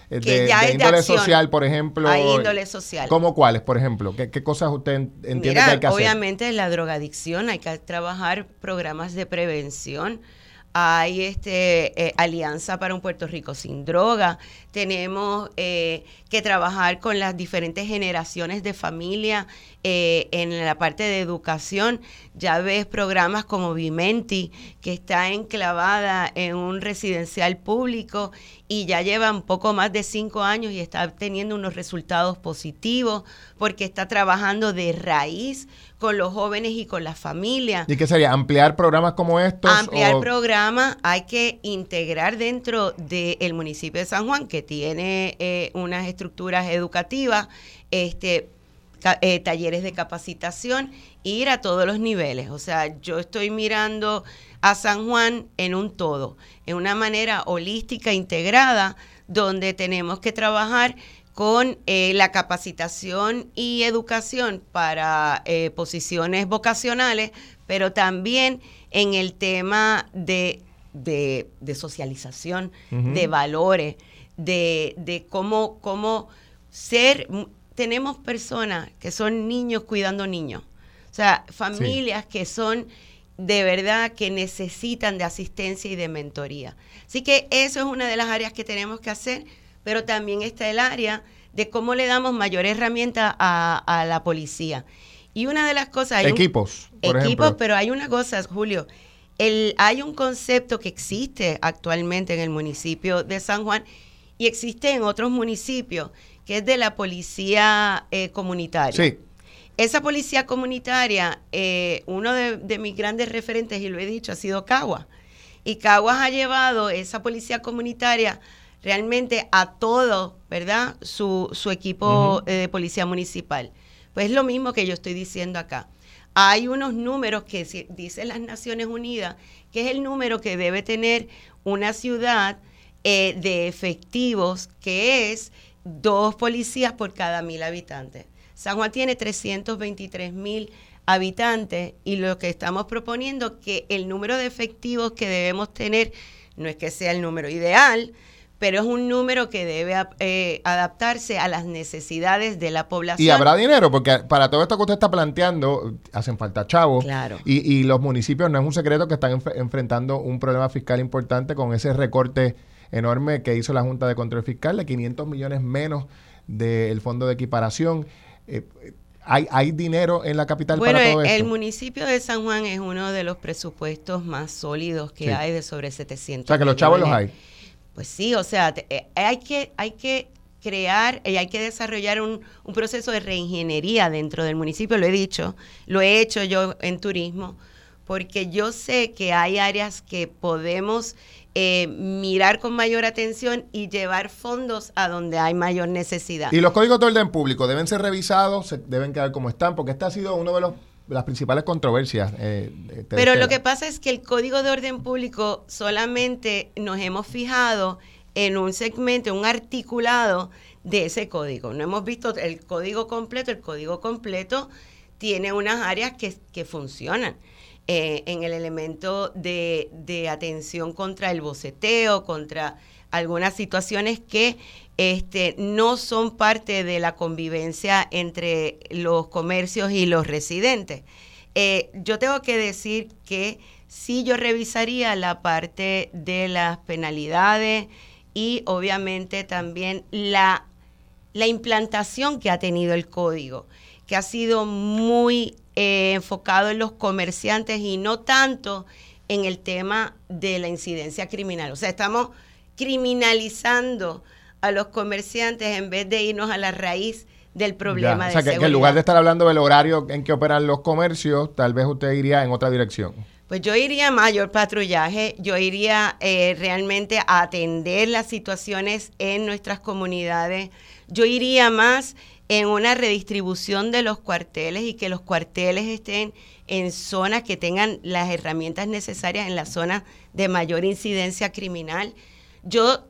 B: de, de índole social, por ejemplo.
J: Hay índole social.
B: ¿Cómo cuáles, por ejemplo? ¿Qué, qué cosas usted entiende
J: Mira,
B: que hay que hacer?
J: Obviamente la drogadicción, hay que trabajar programas de prevención. Hay este eh, Alianza para un Puerto Rico sin droga. Tenemos eh, que trabajar con las diferentes generaciones de familia eh, en la parte de educación. Ya ves programas como Vimenti, que está enclavada en un residencial público y ya lleva un poco más de cinco años y está teniendo unos resultados positivos porque está trabajando de raíz con los jóvenes y con las familias.
B: ¿Y qué sería? ¿Ampliar programas como estos?
J: Ampliar
B: o...
J: programas, hay que integrar dentro del municipio de San Juan, que tiene eh, unas estructuras educativas, este, ca- eh, talleres de capacitación, ir a todos los niveles. O sea, yo estoy mirando a San Juan en un todo, en una manera holística, integrada, donde tenemos que trabajar con eh, la capacitación y educación para eh, posiciones vocacionales, pero también en el tema de, de, de socialización, uh-huh. de valores, de, de cómo, cómo ser. Tenemos personas que son niños cuidando niños, o sea, familias sí. que son de verdad que necesitan de asistencia y de mentoría. Así que eso es una de las áreas que tenemos que hacer, pero también está el área de cómo le damos mayor herramienta a, a la policía. Y una de las cosas... Hay
B: equipos,
J: un,
B: por
J: Equipos,
B: ejemplo.
J: Pero hay una cosa, Julio, el, hay un concepto que existe actualmente en el municipio de San Juan y existe en otros municipios, que es de la policía eh, comunitaria.
B: Sí.
J: Esa policía comunitaria, eh, uno de, de mis grandes referentes, y lo he dicho, ha sido Caguas. Y Caguas ha llevado esa policía comunitaria realmente a todo, ¿verdad? Su, su equipo uh-huh. eh, de policía municipal. Pues es lo mismo que yo estoy diciendo acá. Hay unos números que si, dicen las Naciones Unidas, que es el número que debe tener una ciudad eh, de efectivos, que es dos policías por cada mil habitantes. San Juan tiene trescientos veintitrés mil habitantes y lo que estamos proponiendo que el número de efectivos que debemos tener no es que sea el número ideal, pero es un número que debe eh, adaptarse a las necesidades de la población.
B: Y habrá dinero, porque para todo esto que usted está planteando, hacen falta chavos.
J: Claro.
B: Y, y los municipios, no es un secreto que están enf- enfrentando un problema fiscal importante con ese recorte enorme que hizo la Junta de Control Fiscal, de quinientos millones menos del fondo de equiparación. Eh, ¿hay, ¿Hay dinero en la capital
J: bueno,
B: para todo esto?
J: El municipio de San Juan es uno de los presupuestos más sólidos que sí. hay, de sobre setecientos.
B: O sea, que los chavos los hay.
J: Pues sí, o sea, te, eh, hay que hay que crear y hay que desarrollar un, un proceso de reingeniería dentro del municipio, lo he dicho, lo he hecho yo en turismo, porque yo sé que hay áreas que podemos eh, mirar con mayor atención y llevar fondos a donde hay mayor necesidad.
B: Y los códigos de orden público deben ser revisados, se deben quedar como están, porque este ha sido uno de los las principales controversias. Eh,
J: Pero lo que pasa es que el Código de Orden Público solamente nos hemos fijado en un segmento, un articulado de ese código. No hemos visto el código completo. El código completo tiene unas áreas que, que funcionan eh, en el elemento de, de atención contra el boceteo, contra algunas situaciones que este, no son parte de la convivencia entre los comercios y los residentes. Eh, yo tengo que decir que sí, yo revisaría la parte de las penalidades y obviamente también la, la implantación que ha tenido el código, que ha sido muy eh, enfocado en los comerciantes y no tanto en el tema de la incidencia criminal. O sea, estamos criminalizando a los comerciantes en vez de irnos a la raíz del problema
B: ya, o sea,
J: de
B: que,
J: seguridad.
B: que en lugar de estar hablando del horario en que operan los comercios, tal vez usted iría en otra dirección.
J: Pues yo iría a mayor patrullaje, yo iría eh, realmente a atender las situaciones en nuestras comunidades, yo iría más en una redistribución de los cuarteles y que los cuarteles estén en zonas que tengan las herramientas necesarias en las zonas de mayor incidencia criminal. Yo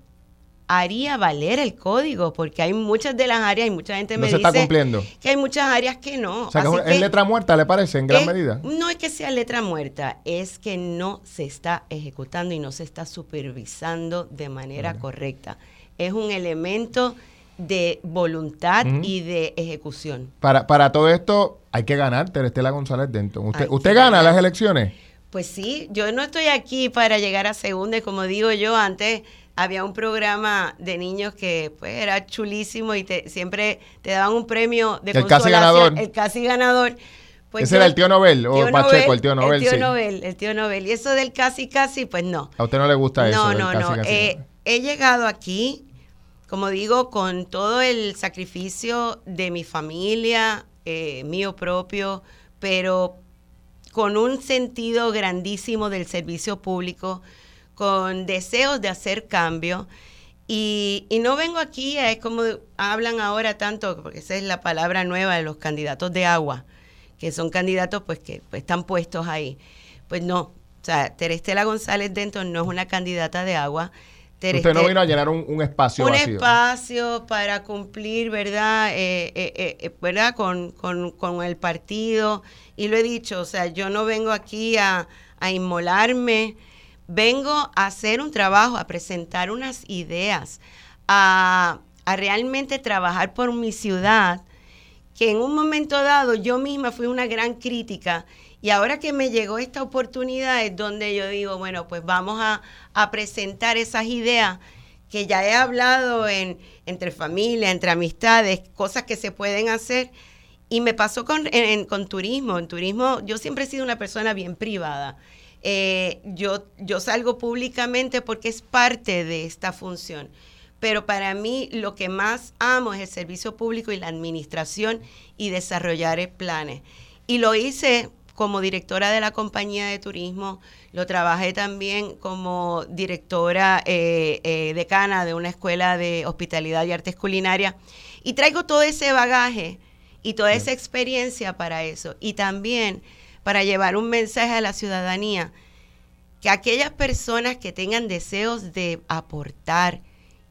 J: haría valer el código, porque hay muchas de las áreas, y mucha gente
B: no
J: me
B: se
J: dice
B: está cumpliendo.
J: Que hay muchas áreas que no.
B: O sea,
J: Así
B: que es,
J: que
B: es letra muerta, ¿le parece, en gran
J: es,
B: medida?
J: No es que sea letra muerta, es que no se está ejecutando y no se está supervisando de manera uh-huh. correcta. es un elemento de voluntad
B: Ujú.
J: y de ejecución.
B: Para, para todo esto hay que ganar, Terestela González Denton. ¿Usted,
J: Hay
B: usted
J: que
B: gana
J: ganar.
B: las elecciones?
J: Pues sí, yo no estoy aquí para llegar a segunda, y como digo yo, antes había un programa de niños que pues era chulísimo y te, siempre te daban un premio de
B: El
J: consolación,
B: casi ganador.
J: el casi ganador. Pues
B: ¿Ese
J: yo-
B: era el tío Nobel o
J: tío
B: Pacheco,
J: Nobel,
B: el tío Nobel?
J: El tío
B: Sí.
J: Nobel, el tío Nobel. Y eso del casi casi, pues no.
B: ¿A usted no le gusta eso?
J: No,
B: del
J: no,
B: casi,
J: no.
B: casi,
J: Eh,
B: casi?
J: he llegado aquí, como digo, con todo el sacrificio de mi familia, eh, mío propio, pero con un sentido grandísimo del servicio público, con deseos de hacer cambio. Y, y no vengo aquí, es como hablan ahora tanto, porque esa es la palabra nueva de los candidatos de agua, que son candidatos pues que pues, están puestos ahí. Pues no, o sea, Terestela González Denton no es una candidata de agua.
B: Usted no vino a llenar un, un espacio
J: un
B: vacío.
J: espacio para cumplir, ¿verdad? Eh, eh, eh, ¿verdad? Con, con, con el partido. Y lo he dicho, o sea, yo no vengo aquí a, a inmolarme, vengo a hacer un trabajo, a presentar unas ideas, a, a realmente trabajar por mi ciudad, que en un momento dado yo misma fui una gran crítica. Y ahora que me llegó esta oportunidad es donde yo digo, bueno, pues vamos a, a presentar esas ideas que ya he hablado en, entre familia, entre amistades, cosas que se pueden hacer. Y me pasó con, en, en- con turismo. En turismo yo siempre he sido una persona bien privada. Eh, yo, yo salgo públicamente porque es parte de esta función. Pero para mí lo que más amo es el servicio público y la administración y desarrollar eh, planes. Y lo hice como directora de la compañía de turismo, lo trabajé también como directora eh, eh, decana de una escuela de hospitalidad y artes culinarias, y traigo todo ese bagaje y toda esa experiencia para eso, y también para llevar un mensaje a la ciudadanía, que aquellas personas que tengan deseos de aportar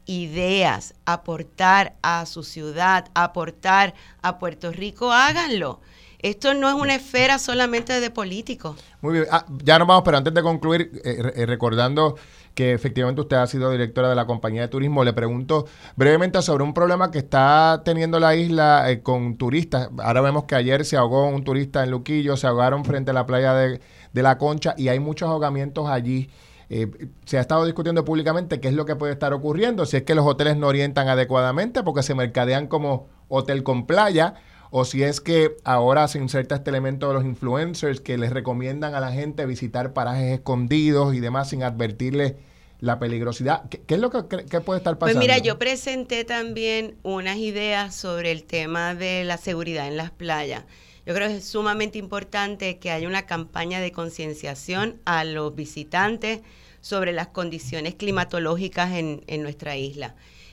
J: ideas, aportar a su ciudad, aportar a Puerto Rico, háganlo. Esto no es una esfera solamente de políticos.
B: Muy bien. Ah, ya nos vamos, pero antes de concluir, eh, re- eh, recordando que efectivamente usted ha sido directora de la compañía de turismo, le pregunto brevemente sobre un problema que está teniendo la isla eh, con turistas. Ahora vemos que ayer se ahogó un turista en Luquillo, se ahogaron frente a la playa de, de La Concha y hay muchos ahogamientos allí. Eh, se ha estado discutiendo públicamente qué es lo que puede estar ocurriendo, si es que los hoteles no orientan adecuadamente porque se mercadean como hotel con playa, o si es que ahora se inserta este elemento de los influencers que les recomiendan a la gente visitar parajes escondidos y demás sin advertirles la peligrosidad. ¿Qué, qué es lo que cre- qué puede estar
J: Pues
B: pasando?
J: mira, yo presenté también unas ideas sobre el tema de la seguridad en las playas. Yo creo que es sumamente importante que haya una campaña de concienciación a los visitantes sobre las condiciones climatológicas en, en nuestra isla.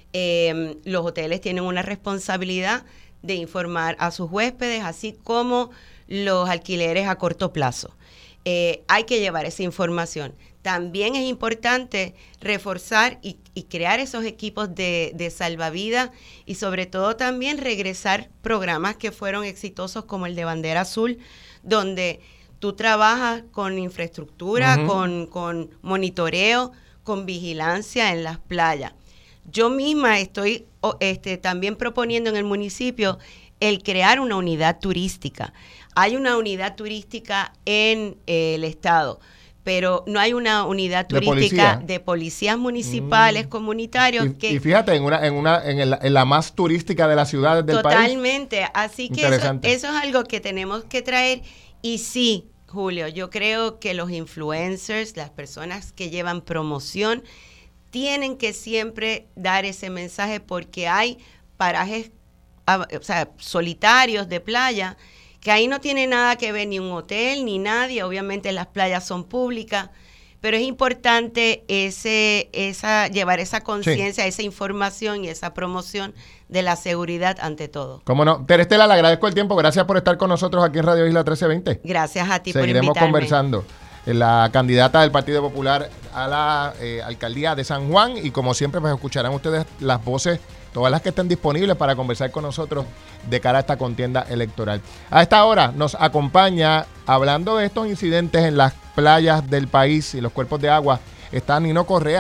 J: Eh, los hoteles tienen una responsabilidad de informar a sus huéspedes, así como los alquileres a corto plazo. Eh, hay que llevar esa información. También es importante reforzar y, y crear esos equipos de, de salvavidas y sobre todo también regresar programas que fueron exitosos como el de Bandera Azul, donde tú trabajas con infraestructura,
K: Ujú.
J: con, con monitoreo, con vigilancia en las playas. Yo misma estoy o, este, también proponiendo en el municipio el crear una unidad turística. Hay una unidad turística en eh, el estado, pero no hay una unidad
B: De
J: turística
B: policía.
J: de policías municipales, comunitarios,
B: Y,
J: que
B: y fíjate, en una, en una, en, el- en la más turística de las ciudades del país.
J: totalmente. Así que eso,
B: Interesante.
J: eso es algo que tenemos que traer. Y sí, Julio, yo creo que los influencers, las personas que llevan promoción, tienen que siempre dar ese mensaje porque hay parajes ah, o sea, solitarios de playa que ahí no tiene nada que ver ni un hotel ni nadie. Obviamente las playas son públicas, pero es importante ese, esa, llevar esa conciencia, esa información y esa promoción de la seguridad ante todo.
B: ¿Cómo no? Terestela, le agradezco el tiempo. Gracias por estar con nosotros aquí en Radio Isla trece veinte.
J: Gracias a ti
B: Seguiremos
J: por invitarme.
B: conversando. La candidata del Partido Popular a la eh, alcaldía de San Juan, y como siempre pues escucharán ustedes las voces, todas las que estén disponibles para conversar con nosotros de cara a esta contienda electoral. A esta hora nos acompaña, hablando de estos incidentes en las playas del país y los cuerpos de agua, está Nino Correa,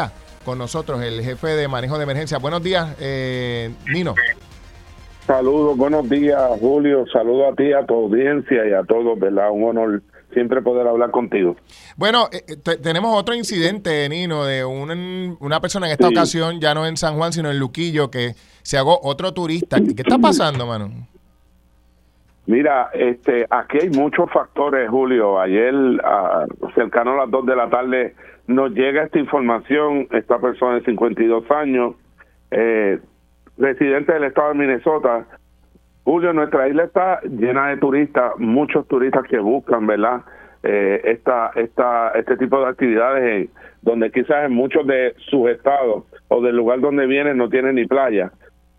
B: con nosotros, el jefe de manejo de emergencia. Buenos días, eh, Nino.
F: Saludos, buenos días, Julio. Saludos a ti, a tu audiencia y a todos, ¿verdad? Un honor siempre poder hablar contigo.
B: Bueno, eh, te, tenemos otro incidente, Nino, de un, una persona en esta sí. ocasión, ya no en San Juan, sino en Luquillo, que se ahogó otro turista. ¿Qué está pasando, mano?
F: Mira, este, aquí hay muchos factores, Julio. Ayer, uh, cercano a las dos de la tarde, nos llega esta información. Esta persona de cincuenta y dos años, eh, residente del estado de Minnesota. Julio, nuestra isla está llena de turistas, muchos turistas que buscan, ¿verdad? Eh, esta, esta, este tipo de actividades en, donde quizás en muchos de sus estados o del lugar donde vienen no tienen ni playa.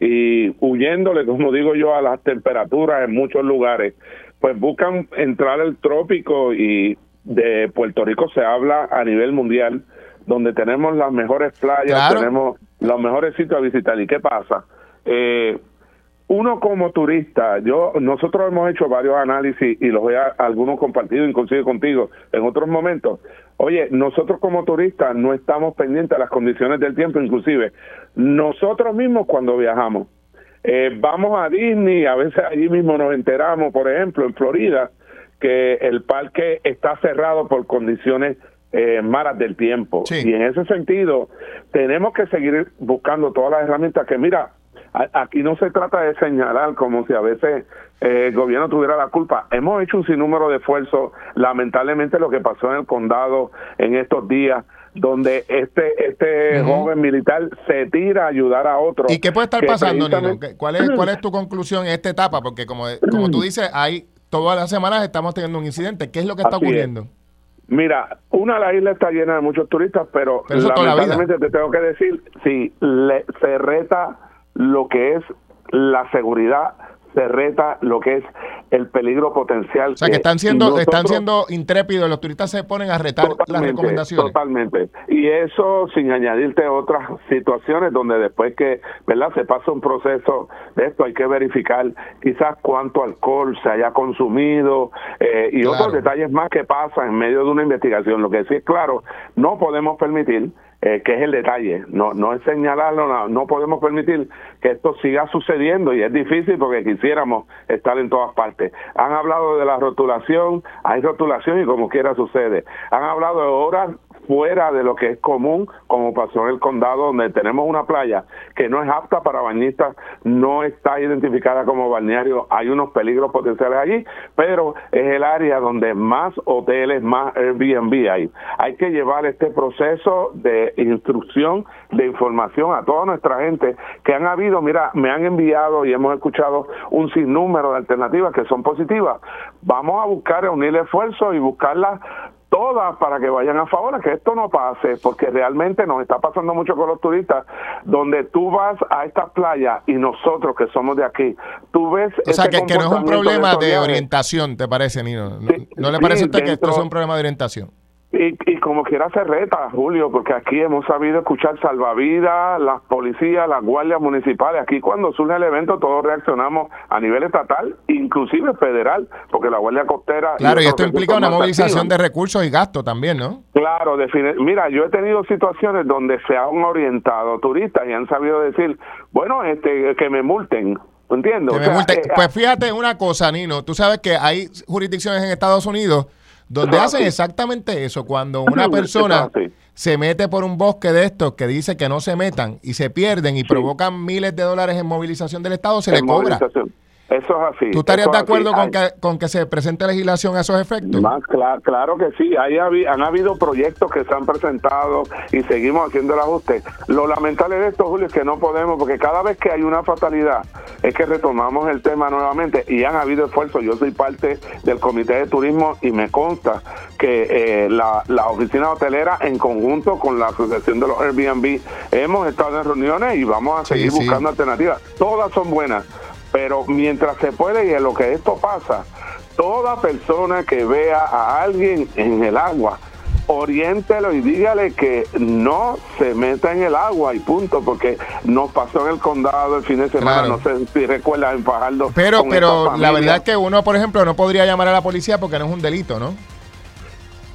F: Y huyéndole, como digo yo, a las temperaturas en muchos lugares, pues buscan entrar al trópico, y de Puerto Rico se habla a nivel mundial, donde tenemos las mejores playas, claro. tenemos los mejores sitios a visitar. ¿Y qué pasa? Eh, uno como turista, yo nosotros hemos hecho varios análisis y los he algunos compartido inclusive contigo en otros momentos. Oye, nosotros como turistas no estamos pendientes de las condiciones del tiempo, inclusive nosotros mismos cuando viajamos. Eh, vamos a Disney, a veces allí mismo nos enteramos, por ejemplo, en Florida, que el parque está cerrado por condiciones eh, malas del tiempo. Sí. Y en ese sentido, tenemos que seguir buscando todas las herramientas que, mira, aquí no se trata de señalar como si a veces eh, el gobierno tuviera la culpa. Hemos hecho un sinnúmero de esfuerzos. Lamentablemente lo que pasó en el condado en estos días, donde este este uh-huh. joven militar se tira a ayudar a otro.
B: ¿Y qué puede estar pasando, Nino? ¿Cuál es, cuál es tu conclusión en esta etapa? Porque como, como tú dices, hay todas las semanas estamos teniendo un incidente. ¿Qué es lo que está Así ocurriendo? Es.
F: Mira, una, la isla está llena de muchos turistas, pero, pero lamentablemente te tengo que decir, si le, se reta lo que es la seguridad, se reta lo que es el peligro potencial.
B: O sea, que, que están siendo nosotros, están siendo intrépidos, los turistas se ponen a retar las recomendaciones.
F: Totalmente. Y eso sin añadirte otras situaciones donde después que, ¿verdad?, se pasa un proceso de esto, hay que verificar quizás cuánto alcohol se haya consumido eh, y claro. otros detalles más que pasan en medio de una investigación. Lo que sí es claro, no podemos permitir Eh, que es el detalle, no no es señalarlo, no, no podemos permitir que esto siga sucediendo, y es difícil porque quisiéramos estar en todas partes. Han hablado de la rotulación, hay rotulación y como quiera sucede. Han hablado de horas fuera de lo que es común, como pasó en el condado, donde tenemos una playa que no es apta para bañistas, no está identificada como balneario, hay unos peligros potenciales allí, pero es el área donde más hoteles, más Airbnb hay. Hay que llevar este proceso de instrucción, de información a toda nuestra gente que han habido, mira, me han enviado y hemos escuchado un sinnúmero de alternativas que son positivas. Vamos a buscar, unir esfuerzos y buscarlas todas para que vayan a favor, a que esto no pase, porque realmente nos está pasando mucho con los turistas, donde tú vas a estas playas y nosotros que somos de aquí, tú ves...
B: O sea, que, que no es un problema de, de orientación, ¿te parece, Nino? ¿No, sí, ¿no le parece sí, a usted dentro, que esto es un problema de orientación?
F: Y, y como quiera se reta, Julio, porque aquí hemos sabido escuchar salvavidas, las policías, las guardias municipales. Aquí cuando surge el evento todos reaccionamos a nivel estatal, inclusive federal, porque la Guardia Costera...
B: Claro, y, y esto implica una movilización de recursos y gastos también, ¿no?
F: Claro, define, mira, yo he tenido situaciones donde se han orientado turistas y han sabido decir, bueno, este que me multen. ¿Entiendes?
B: Que
F: o
B: me
F: sea,
B: multen.
F: Eh,
B: pues fíjate una cosa, Nino, tú sabes que hay jurisdicciones en Estados Unidos donde hacen exactamente eso. Cuando una persona se mete por un bosque de estos que dice que no se metan y se pierden y sí. provocan miles de dólares en movilización del Estado, se en le cobra.
F: Eso es así.
B: ¿Tú estarías de acuerdo con
F: Hay,
B: que, con que se presente legislación a esos efectos?
F: Más, claro, claro que sí. Hay, han habido proyectos que se han presentado y seguimos haciendo el ajuste. Lo lamentable de esto, Julio, es que no podemos, porque cada vez que hay una fatalidad es que retomamos el tema nuevamente y han habido esfuerzos. Yo soy parte del Comité de Turismo y me consta que eh, la, la oficina hotelera en conjunto con la Asociación de los Airbnb hemos estado en reuniones y vamos a seguir sí, buscando sí. alternativas. Todas son buenas. Pero mientras se puede y en lo que esto pasa, toda persona que vea a alguien en el agua, oriéntelo y dígale que no se meta en el agua y punto, porque nos pasó en el condado el fin de semana, claro. no sé si recuerdas en Fajardo.
B: Pero, pero la verdad es que uno, por ejemplo, no podría llamar a la policía porque no es un delito, ¿no?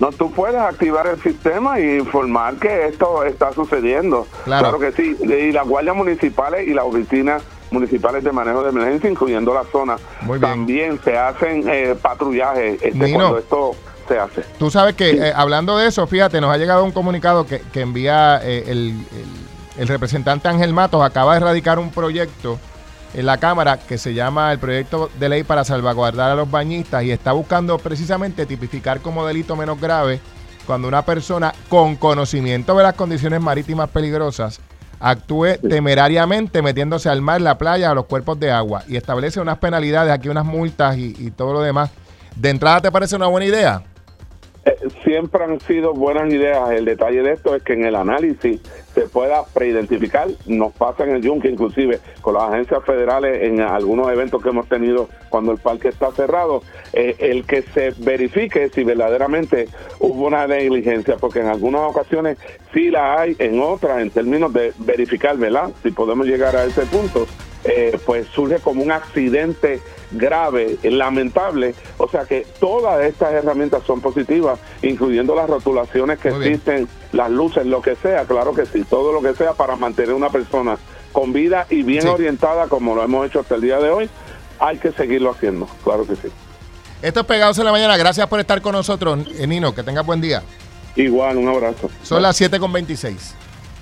K: No, tú puedes activar el sistema y informar que esto está sucediendo.
B: Claro,
K: claro que sí. Y las guardias municipales y las oficinas municipales de manejo de emergencia, incluyendo la zona, también se hacen eh, patrullajes este, cuando esto se hace.
B: Tú sabes que, sí. eh, hablando de eso, fíjate, nos ha llegado un comunicado que, que envía eh, el, el, el representante Ángel Matos, acaba de erradicar un proyecto en la Cámara que se llama el proyecto de ley para salvaguardar a los bañistas y está buscando precisamente tipificar como delito menos grave cuando una persona con conocimiento de las condiciones marítimas peligrosas actúe temerariamente metiéndose al mar, la playa o los cuerpos de agua, y establece unas penalidades, aquí unas multas y, y todo lo demás. ¿De entrada te parece una buena idea?
K: Eh, siempre han sido buenas ideas. El detalle de esto es que en el análisis se pueda preidentificar. Nos pasa en el Yunque, inclusive con las agencias federales, en algunos eventos que hemos tenido cuando el parque está cerrado, eh, el que se verifique si verdaderamente hubo una negligencia, porque en algunas ocasiones sí la hay, en otras, en términos de verificar, ¿verdad? Si podemos llegar a ese punto, eh, pues surge como un accidente grave, lamentable. O sea que todas estas herramientas son positivas, incluyendo las rotulaciones que existen, las luces, lo que sea, claro que sí, todo lo que sea para mantener una persona con vida y bien sí. orientada, como lo hemos hecho hasta el día de hoy, hay que seguirlo haciendo, claro que sí.
B: Esto es Pegados en la Mañana, gracias por estar con nosotros, Nino, que tengas buen día.
K: Igual, un abrazo.
B: Son Bye. Las siete con veintiséis.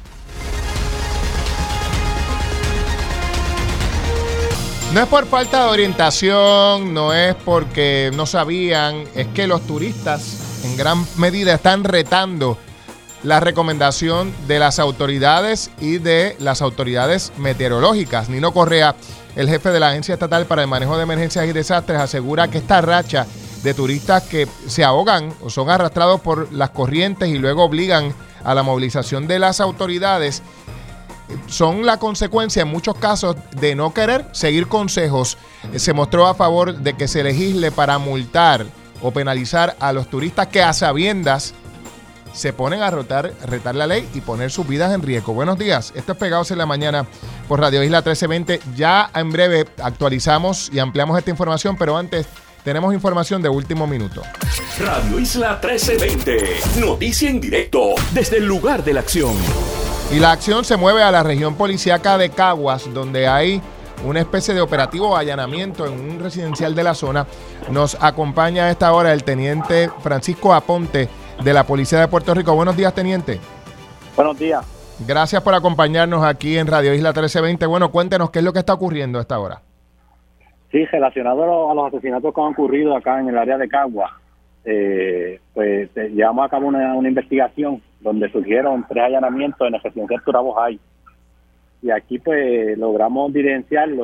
B: No es por falta de orientación, no es porque no sabían, es que los turistas en gran medida están retando la recomendación de las autoridades y de las autoridades meteorológicas. Nino Correa, el jefe de la Agencia Estatal para el Manejo de Emergencias y Desastres, asegura que esta racha de turistas que se ahogan o son arrastrados por las corrientes y luego obligan a la movilización de las autoridades son la consecuencia en muchos casos de no querer seguir consejos. Se mostró a favor de que se legisle para multar o penalizar a los turistas que a sabiendas se ponen a rotar, retar la ley y poner sus vidas en riesgo. Buenos días, esto es Pegados en la Mañana por Radio Isla trece veinte. Ya en breve actualizamos y ampliamos esta información, pero antes tenemos información de último minuto.
A: Radio Isla trece veinte, noticia en directo desde el lugar de la acción.
B: Y la acción se mueve a la región policíaca de Caguas, donde hay una especie de operativo allanamiento en un residencial de la zona. Nos acompaña a esta hora el teniente Francisco Aponte de la Policía de Puerto Rico. Buenos días, teniente.
L: Buenos días.
B: Gracias por acompañarnos aquí en Radio Isla trece veinte. Bueno, cuéntenos qué es lo que está ocurriendo a esta hora.
L: Sí, relacionado a los asesinatos que han ocurrido acá en el área de Caguas, eh, pues eh, llevamos a cabo una, una investigación donde surgieron tres allanamientos en el residencial Turabo High. Y aquí pues logramos diligenciarlo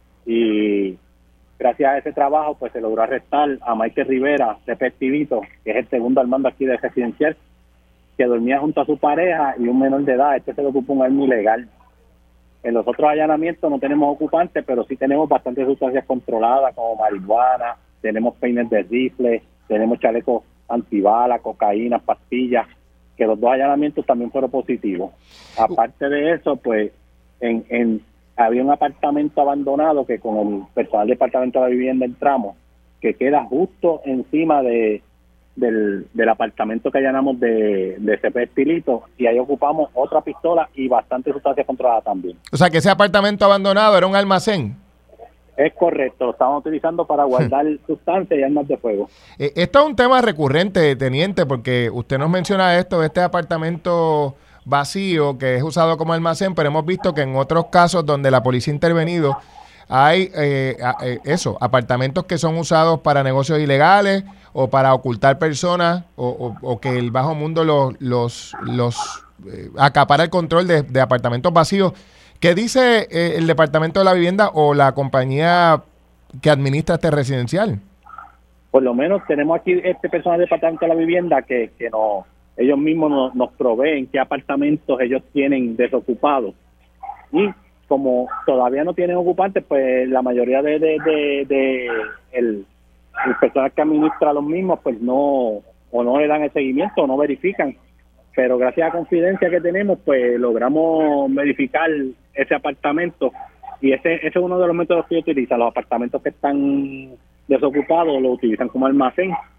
L: y gracias a ese trabajo pues se logró arrestar a Michael Rivera de Pestivito, que es el segundo al mando aquí del residencial, que dormía junto a su pareja y un menor de edad. Este se le ocupa un arma ilegal. En los otros allanamientos no tenemos ocupantes, pero sí tenemos bastantes sustancias controladas como marihuana, tenemos peines de rifle, tenemos chalecos antibalas, cocaína, pastillas, que los dos allanamientos también fueron positivos. Aparte de eso, pues en, en había un apartamento abandonado que con el personal del departamento de la vivienda entramos, que queda justo encima de del, del apartamento que allanamos de, de C P Estilito, y ahí ocupamos otra pistola y bastante sustancias controladas también.
B: O sea, que ese apartamento abandonado era un almacén.
L: Es correcto, lo estaban utilizando para guardar sustancias y armas de fuego.
B: Eh, esto es un tema recurrente, teniente, porque usted nos menciona esto, este apartamento vacío que es usado como almacén, pero hemos visto que en otros casos donde la policía ha intervenido hay eh, eh, eso, apartamentos que son usados para negocios ilegales o para ocultar personas o, o, o que el bajo mundo los, los, los eh, acapara el control de, de apartamentos vacíos. ¿Qué dice eh, el Departamento de la Vivienda o la compañía que administra este residencial?
L: Por lo menos tenemos aquí este personal del Departamento de la Vivienda que, que nos, ellos mismos nos, nos proveen qué apartamentos ellos tienen desocupados. Y como todavía no tienen ocupantes, pues la mayoría de, de, de, de el, el personal que administra los mismos, pues no, o no le dan el seguimiento o no verifican. Pero gracias a la confidencia que tenemos, pues logramos verificar ese apartamento, y ese, ese es uno de los métodos que utilizan. Los apartamentos que están desocupados los utilizan como almacén,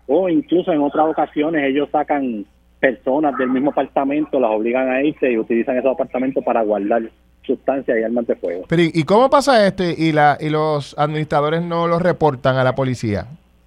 L: o incluso en otras ocasiones ellos sacan personas del mismo apartamento, las obligan a irse y utilizan esos apartamentos para guardar sustancias y armas de fuego.
B: Pero ¿y cómo pasa esto y, la, y los administradores no los reportan a la policía?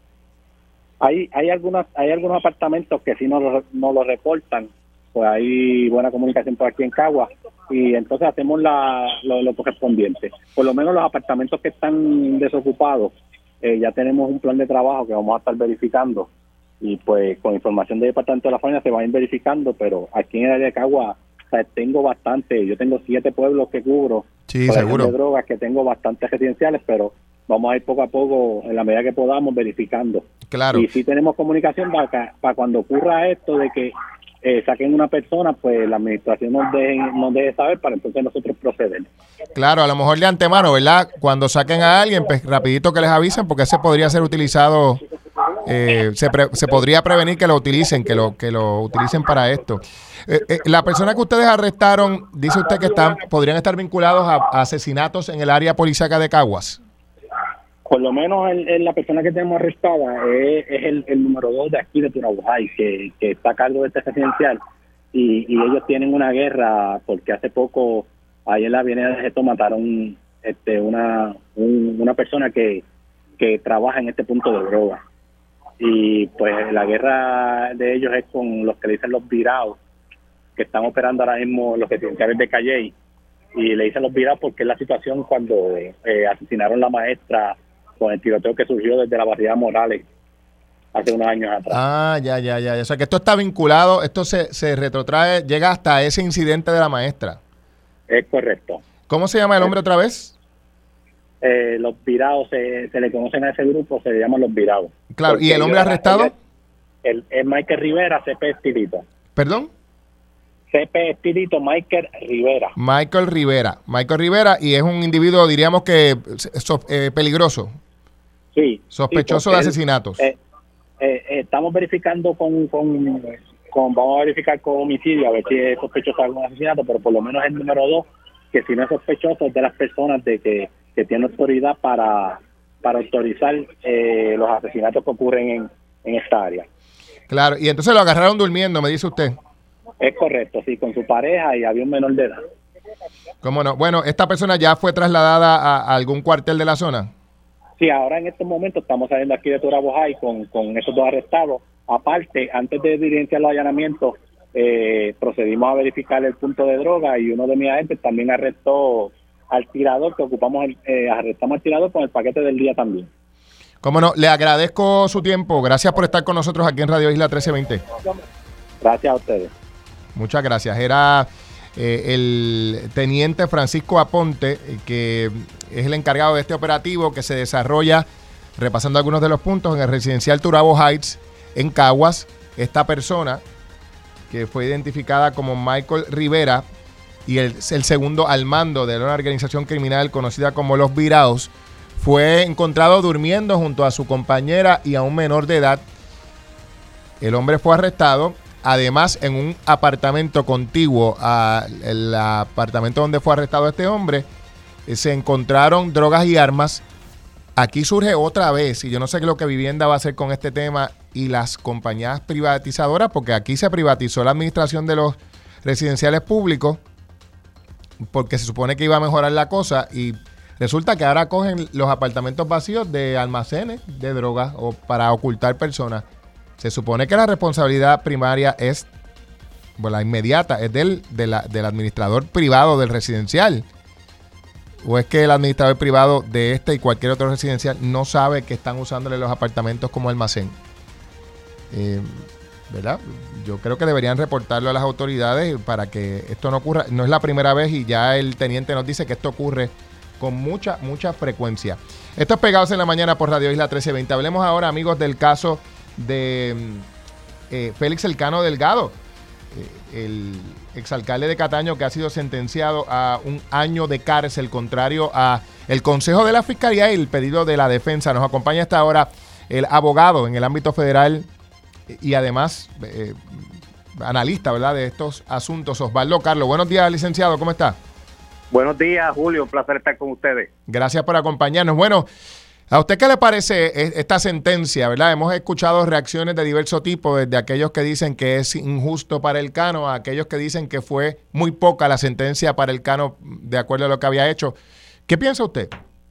L: Hay hay algunas hay algunos apartamentos que sí no lo, no lo reportan, pues hay buena comunicación por aquí en Cagua y entonces hacemos la, lo, lo correspondiente. Por lo menos los apartamentos que están desocupados, eh, ya tenemos un plan de trabajo que vamos a estar verificando y pues con información del Departamento de la Fauna se va a ir verificando, pero aquí en el área de Cagua, o sea, tengo bastante, yo tengo siete pueblos que cubro,
B: sí,
L: por
B: seguro,
L: de drogas, que tengo bastantes residenciales, pero vamos a ir poco a poco, en la medida que podamos, verificando.
B: Claro.
L: Y si tenemos comunicación para, para cuando ocurra esto de que eh, saquen una persona, pues la administración nos deje, nos deje saber para entonces nosotros proceder.
B: Claro, a lo mejor de antemano, ¿verdad? Cuando saquen a alguien, pues rapidito que les avisen, porque ese podría ser utilizado, eh, se, pre, se podría prevenir que lo utilicen, que lo, que lo utilicen para esto. Eh, eh, la persona que ustedes arrestaron, dice usted que están, podrían estar vinculados a, a asesinatos en el área policíaca de Caguas.
L: Por lo menos el, el, la persona que tenemos arrestada es, es el, el número dos de aquí de Turabujay, que, que está a cargo de este residencial, y, y ellos tienen una guerra porque hace poco, ahí en la avenida de Geto mataron este, una un, una persona que, que trabaja en este punto de droga. Y pues la guerra de ellos es con los que le dicen los virados, que están operando ahora mismo los residenciales de Calley, y le dicen los virados porque es la situación cuando eh, asesinaron a la maestra con el tiroteo que surgió desde la barriada Morales hace unos años atrás.
B: Ah, ya, ya, ya. O sea, que esto está vinculado, esto se, se retrotrae, llega hasta ese incidente de la maestra.
L: Es correcto.
B: ¿Cómo se llama el hombre otra vez?
L: Eh, los virados, se, se le conocen a ese grupo, se le llaman los virados.
B: Claro, ¿y el hombre arrestado?
L: El, el, el Michael Rivera, C P Estilito.
B: ¿Perdón?
L: C P Estilito, Michael Rivera.
B: Michael Rivera. Michael Rivera, y es un individuo, diríamos que so, eh, peligroso.
L: Sí.
B: Sospechoso
L: sí,
B: de asesinatos.
L: Eh, eh, eh, estamos verificando con, con, con, vamos a verificar con homicidio, a ver si es sospechoso de algún asesinato, pero por lo menos el número dos, que si no es sospechoso, es de las personas de que, que tiene autoridad para, para autorizar eh, los asesinatos que ocurren en, en esta área.
B: Claro, y entonces lo agarraron durmiendo, me dice usted.
L: Es correcto, sí, con su pareja y había un menor de edad.
B: ¿Cómo no? Bueno, ¿esta persona ya fue trasladada a, a algún cuartel de la zona?
L: Sí, ahora en estos momentos estamos saliendo aquí de Turabujay con, con esos dos arrestados. Aparte, antes de diligenciar los allanamientos, eh, procedimos a verificar el punto de droga y uno de mis agentes también arrestó al tirador, que ocupamos, el, eh, arrestamos al tirador con el paquete del día también.
B: Cómo no, le agradezco su tiempo. Gracias por estar con nosotros aquí en Radio Isla trece veinte.
L: Gracias a ustedes.
B: Muchas gracias. Era eh, el teniente Francisco Aponte, eh, que es el encargado de este operativo que se desarrolla, repasando algunos de los puntos, en el residencial Turabo Heights, en Caguas. Esta persona, que fue identificada como Michael Rivera, y el, el segundo al mando de una organización criminal conocida como Los Virados, fue encontrado durmiendo junto a su compañera y a un menor de edad. El hombre fue arrestado. Además, en un apartamento contiguo al apartamento donde fue arrestado este hombre, eh, se encontraron drogas y armas. Aquí surge otra vez, y yo no sé qué lo que Vivienda va a hacer con este tema y las compañías privatizadoras, porque aquí se privatizó la administración de los residenciales públicos, porque se supone que iba a mejorar la cosa, y resulta que ahora cogen los apartamentos vacíos de almacenes de drogas o para ocultar personas. Se supone que la responsabilidad primaria es, bueno, la inmediata, es del, de la, del administrador privado del residencial. ¿O es que el administrador privado de este y cualquier otro residencial no sabe que están usándole los apartamentos como almacén? Eh, ¿Verdad? Yo creo que deberían reportarlo a las autoridades para que esto no ocurra. No es la primera vez y ya el teniente nos dice que esto ocurre con mucha, mucha frecuencia. Esto es Pegados en la Mañana por Radio Isla trece veinte. Hablemos ahora, amigos, del caso de eh, Félix El Cano Delgado, eh, el exalcalde de Cataño, que ha sido sentenciado a un año de cárcel, contrario a el consejo de la Fiscalía y el pedido de la defensa. Nos acompaña hasta ahora el abogado en el ámbito federal y además eh, analista, ¿verdad?, de estos asuntos, Osvaldo Carlos. Buenos días, licenciado, ¿cómo está?
M: Buenos días, Julio, un placer estar con ustedes.
B: Gracias por acompañarnos. Bueno, ¿A usted qué le parece esta sentencia, verdad? Hemos escuchado reacciones de diverso tipo, desde aquellos que dicen que es injusto para el Cano a aquellos que dicen que fue muy poca la sentencia para el Cano de acuerdo a lo que había hecho. ¿Qué piensa usted?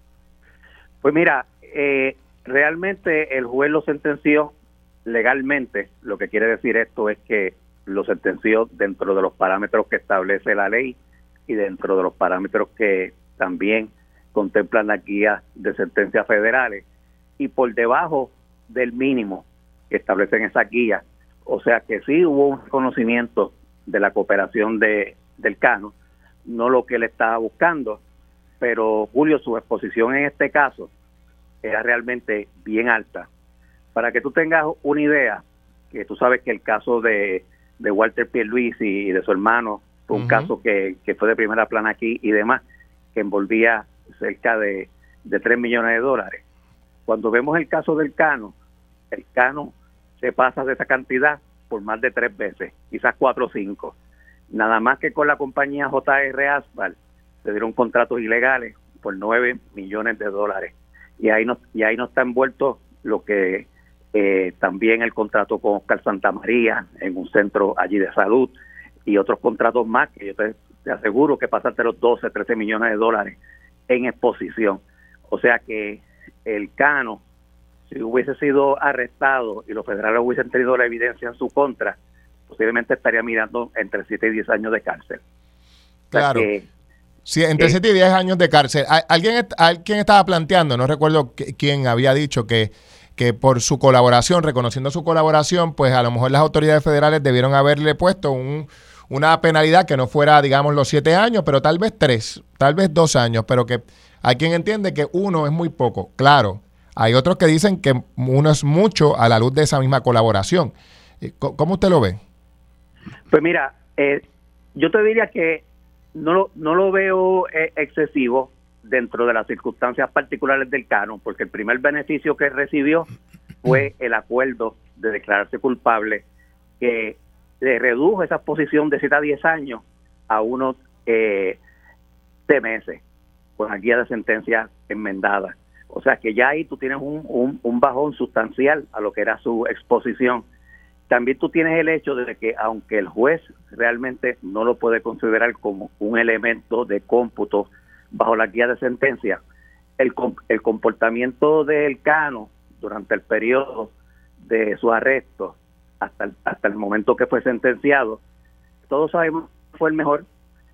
L: Pues mira, eh, realmente el juez lo sentenció legalmente. Lo que quiere decir esto es que lo sentenció dentro de los parámetros que establece la ley y dentro de los parámetros que también contemplan las guías de sentencias federales y por debajo del mínimo que establecen esas guías. O sea que sí hubo un reconocimiento de la cooperación de del Cano, no lo que él estaba buscando, pero Julio, su exposición en este caso era realmente bien alta. Para que tú tengas una idea, que tú sabes que el caso de, de Walter Pierluisi y de su hermano fue un uh-huh. caso que, que fue de primera plana aquí y demás, que envolvía cerca de, de tres millones de dólares. Cuando vemos el caso del Cano, el Cano se pasa de esa cantidad por más de tres veces, quizás cuatro o cinco. Nada más que con la compañía J R Asphalt se dieron contratos ilegales por nueve millones de dólares. Y ahí no, y ahí no está envuelto lo que eh, también el contrato con Oscar Santamaría en un centro allí de salud y otros contratos más que yo te, te aseguro que pasan de los doce, trece millones de dólares en exposición. O sea que el Cano, si hubiese sido arrestado y los federales hubiesen tenido la evidencia en su contra, posiblemente estaría mirando entre siete y diez años de cárcel.
B: Claro.
L: O sea que,
B: sí, entre
L: eh,
B: siete y diez años de cárcel. ¿Alguien, alguien estaba planteando, no recuerdo quién había dicho que, que por su colaboración, reconociendo su colaboración, pues a lo mejor las autoridades federales debieron haberle puesto un una penalidad que no fuera, digamos, los siete años, pero tal vez tres, tal vez dos años, pero que hay quien entiende que uno es muy poco. Claro, hay otros que dicen que uno es mucho a la luz de esa misma colaboración. ¿Cómo usted lo ve?
L: Pues mira, eh, yo te diría que no lo, no lo veo eh, excesivo dentro de las circunstancias particulares del Cano, porque el primer beneficio que recibió fue el acuerdo de declararse culpable, que le redujo esa exposición de siete a diez años a unos eh, seis meses, con la guía de sentencia enmendada. O sea que ya ahí tú tienes un, un, un bajón sustancial a lo que era su exposición. También tú tienes el hecho de que aunque el juez realmente no lo puede considerar como un elemento de cómputo bajo la guía de sentencia, el, el comportamiento del Cano durante el periodo de su arresto hasta el, hasta el momento que fue sentenciado, todos sabemos que fue el mejor,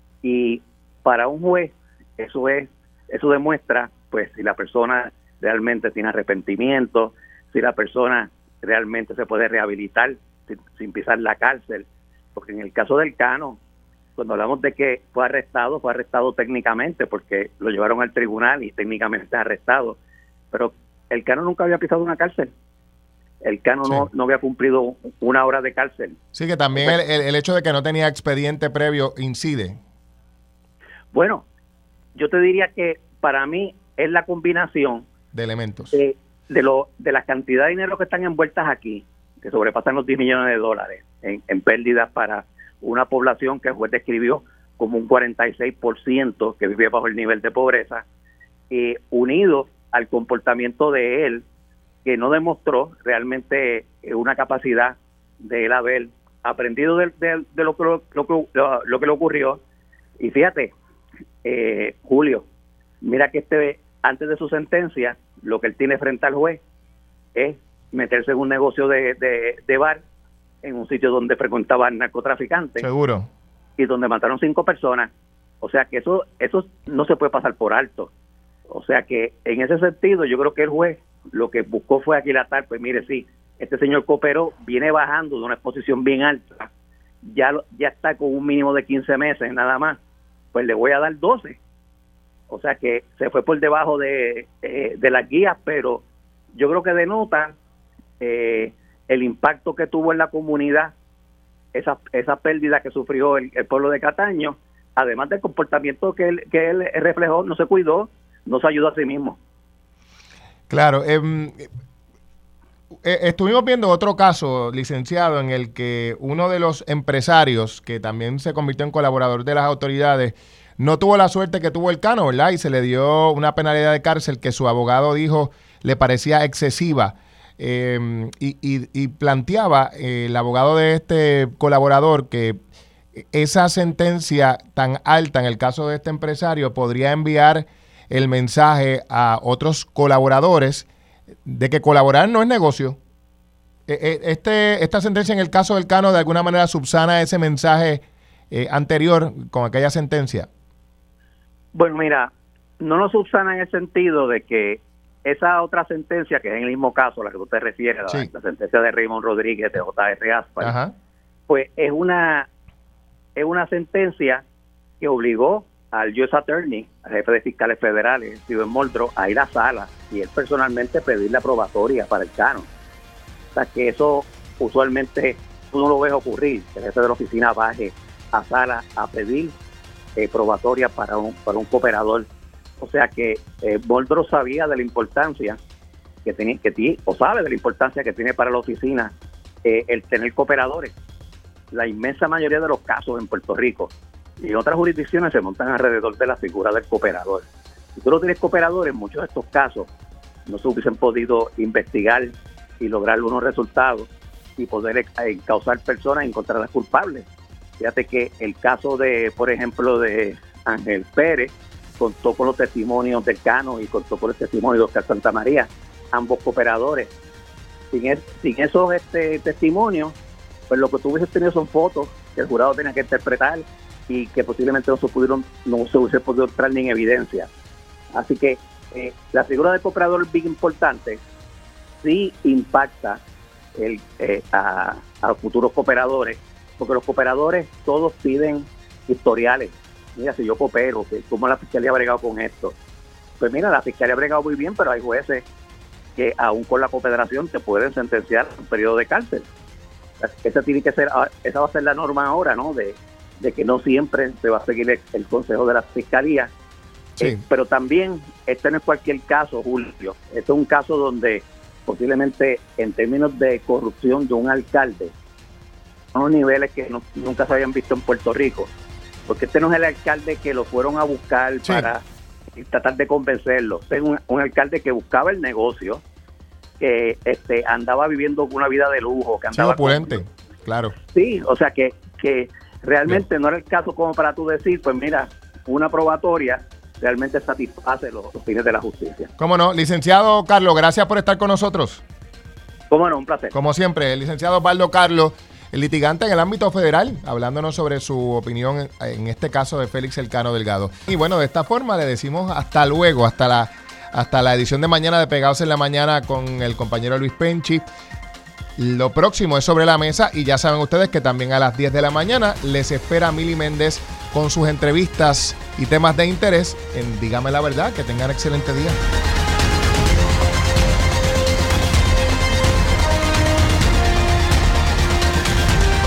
L: y para un juez eso es eso demuestra pues si la persona realmente tiene arrepentimiento, si la persona realmente se puede rehabilitar sin, sin pisar la cárcel, porque en el caso del Cano, cuando hablamos de que fue arrestado, fue arrestado técnicamente porque lo llevaron al tribunal y técnicamente arrestado, pero el Cano nunca había pisado una cárcel. El Cano sí. no, no había cumplido una hora de cárcel.
B: Sí, que también el, el, el hecho de que no tenía expediente previo incide.
L: Bueno, yo te diría que para mí es la combinación
B: de elementos.
L: De, de, lo, de la cantidad de dinero que están envueltas aquí, que sobrepasan los diez millones de dólares en, en pérdidas para una población que el juez describió como un cuarenta y seis por ciento que vive bajo el nivel de pobreza, eh, unido al comportamiento de él, que no demostró realmente una capacidad de él haber aprendido de, de, de lo, que, lo, lo, lo que le ocurrió. Y fíjate, eh, Julio, mira que este antes de su sentencia, lo que él tiene frente al juez es meterse en un negocio de, de, de bar en un sitio donde frecuentaban narcotraficantes.
B: Seguro.
L: Y donde mataron cinco personas. O sea que eso, eso no se puede pasar por alto. O sea que en ese sentido yo creo que el juez lo que buscó fue aquilatar, pues mire, sí, este señor cooperó, viene bajando de una exposición bien alta, ya, ya está con un mínimo de quince meses nada más, pues le voy a dar doce. O sea que se fue por debajo de, eh, de las guías, pero yo creo que denota eh, el impacto que tuvo en la comunidad, esa, esa pérdida que sufrió el, el pueblo de Cataño, además del comportamiento que él, que él reflejó, no se cuidó, no se ayudó a sí mismo.
B: Claro, eh, eh, estuvimos viendo otro caso, licenciado, en el que uno de los empresarios, que también se convirtió en colaborador de las autoridades, no tuvo la suerte que tuvo el Cano, ¿verdad? Y se le dio una penalidad de cárcel que su abogado dijo le parecía excesiva. Eh, y, y, y planteaba eh, el abogado de este colaborador que esa sentencia tan alta en el caso de este empresario podría enviar el mensaje a otros colaboradores de que colaborar no es negocio. Este, esta sentencia en el caso del Cano de alguna manera subsana ese mensaje eh, anterior con aquella sentencia.
L: Bueno, mira, no lo subsana en el sentido de que esa otra sentencia, que es en el mismo caso a la que tú te refieres, sí. la, la sentencia de Raymond Rodríguez de J R Asphalt, Ajá. pues es una es una sentencia que obligó al U S Attorney, al jefe de fiscales federales, Steven Muldrow, a ir a sala y él personalmente pedir la probatoria para el Cano. O sea que eso usualmente tú no lo ves ocurrir, que el jefe de la oficina baje a sala a pedir eh, probatoria para un, para un cooperador. O sea que eh, Muldrow sabía de la importancia que tiene, que tiene, o sabe de la importancia que tiene para la oficina eh, el tener cooperadores. La inmensa mayoría de los casos en Puerto Rico y en otras jurisdicciones se montan alrededor de la figura del cooperador. Si tú no tienes cooperadores, en muchos de estos casos no se hubiesen podido investigar y lograr unos resultados y poder encausar personas y encontrarlas culpables. Fíjate que el caso de, por ejemplo, de Ángel Pérez, contó con los testimonios del Cano y contó con el testimonio de Oscar Santamaría, ambos cooperadores. Sin, es, sin esos este, testimonios, pues lo que tú hubieses tenido son fotos que el jurado tenía que interpretar y que posiblemente no se pudieron, no se hubiese podido entrar ni en evidencia. Así que eh, la figura del cooperador es bien importante, sí impacta el, eh, a, a los futuros cooperadores, porque los cooperadores todos piden historiales. Mira, si yo coopero, ¿cómo la fiscalía ha bregado con esto? Pues mira, la fiscalía ha bregado muy bien, pero hay jueces que aún con la cooperación te pueden sentenciar a un periodo de cárcel. Esa tiene que ser, esa va a ser la norma ahora, ¿no? De, de que no siempre se va a seguir el, el consejo de la fiscalía. Sí. Eh, pero también, este no es cualquier caso, Julio. Este es un caso donde posiblemente en términos de corrupción de un alcalde, son los niveles que no, nunca se habían visto en Puerto Rico. Porque este no es el alcalde que lo fueron a buscar sí. para tratar de convencerlo. Este es un, un alcalde que buscaba el negocio, que este andaba viviendo una vida de lujo, que andaba
B: sí, opulente, con, claro.
L: Sí, o sea que, que realmente Bien. no era el caso como para tú decir, pues mira, una probatoria realmente satisface los, los fines de la justicia.
B: Cómo no, licenciado Carlos, gracias por estar con nosotros.
L: Cómo no, un placer.
B: Como siempre, el licenciado Osvaldo Carlos, el litigante en el ámbito federal, hablándonos sobre su opinión en, en este caso de Félix El Cano Delgado. Y bueno, de esta forma le decimos hasta luego, hasta la hasta la edición de mañana de Pegados en la Mañana con el compañero Luis Penchi. Lo próximo es Sobre la Mesa y ya saben ustedes que también a las diez de la mañana les espera Mili Méndez con sus entrevistas y temas de interés en Dígame la Verdad. Que tengan excelente día.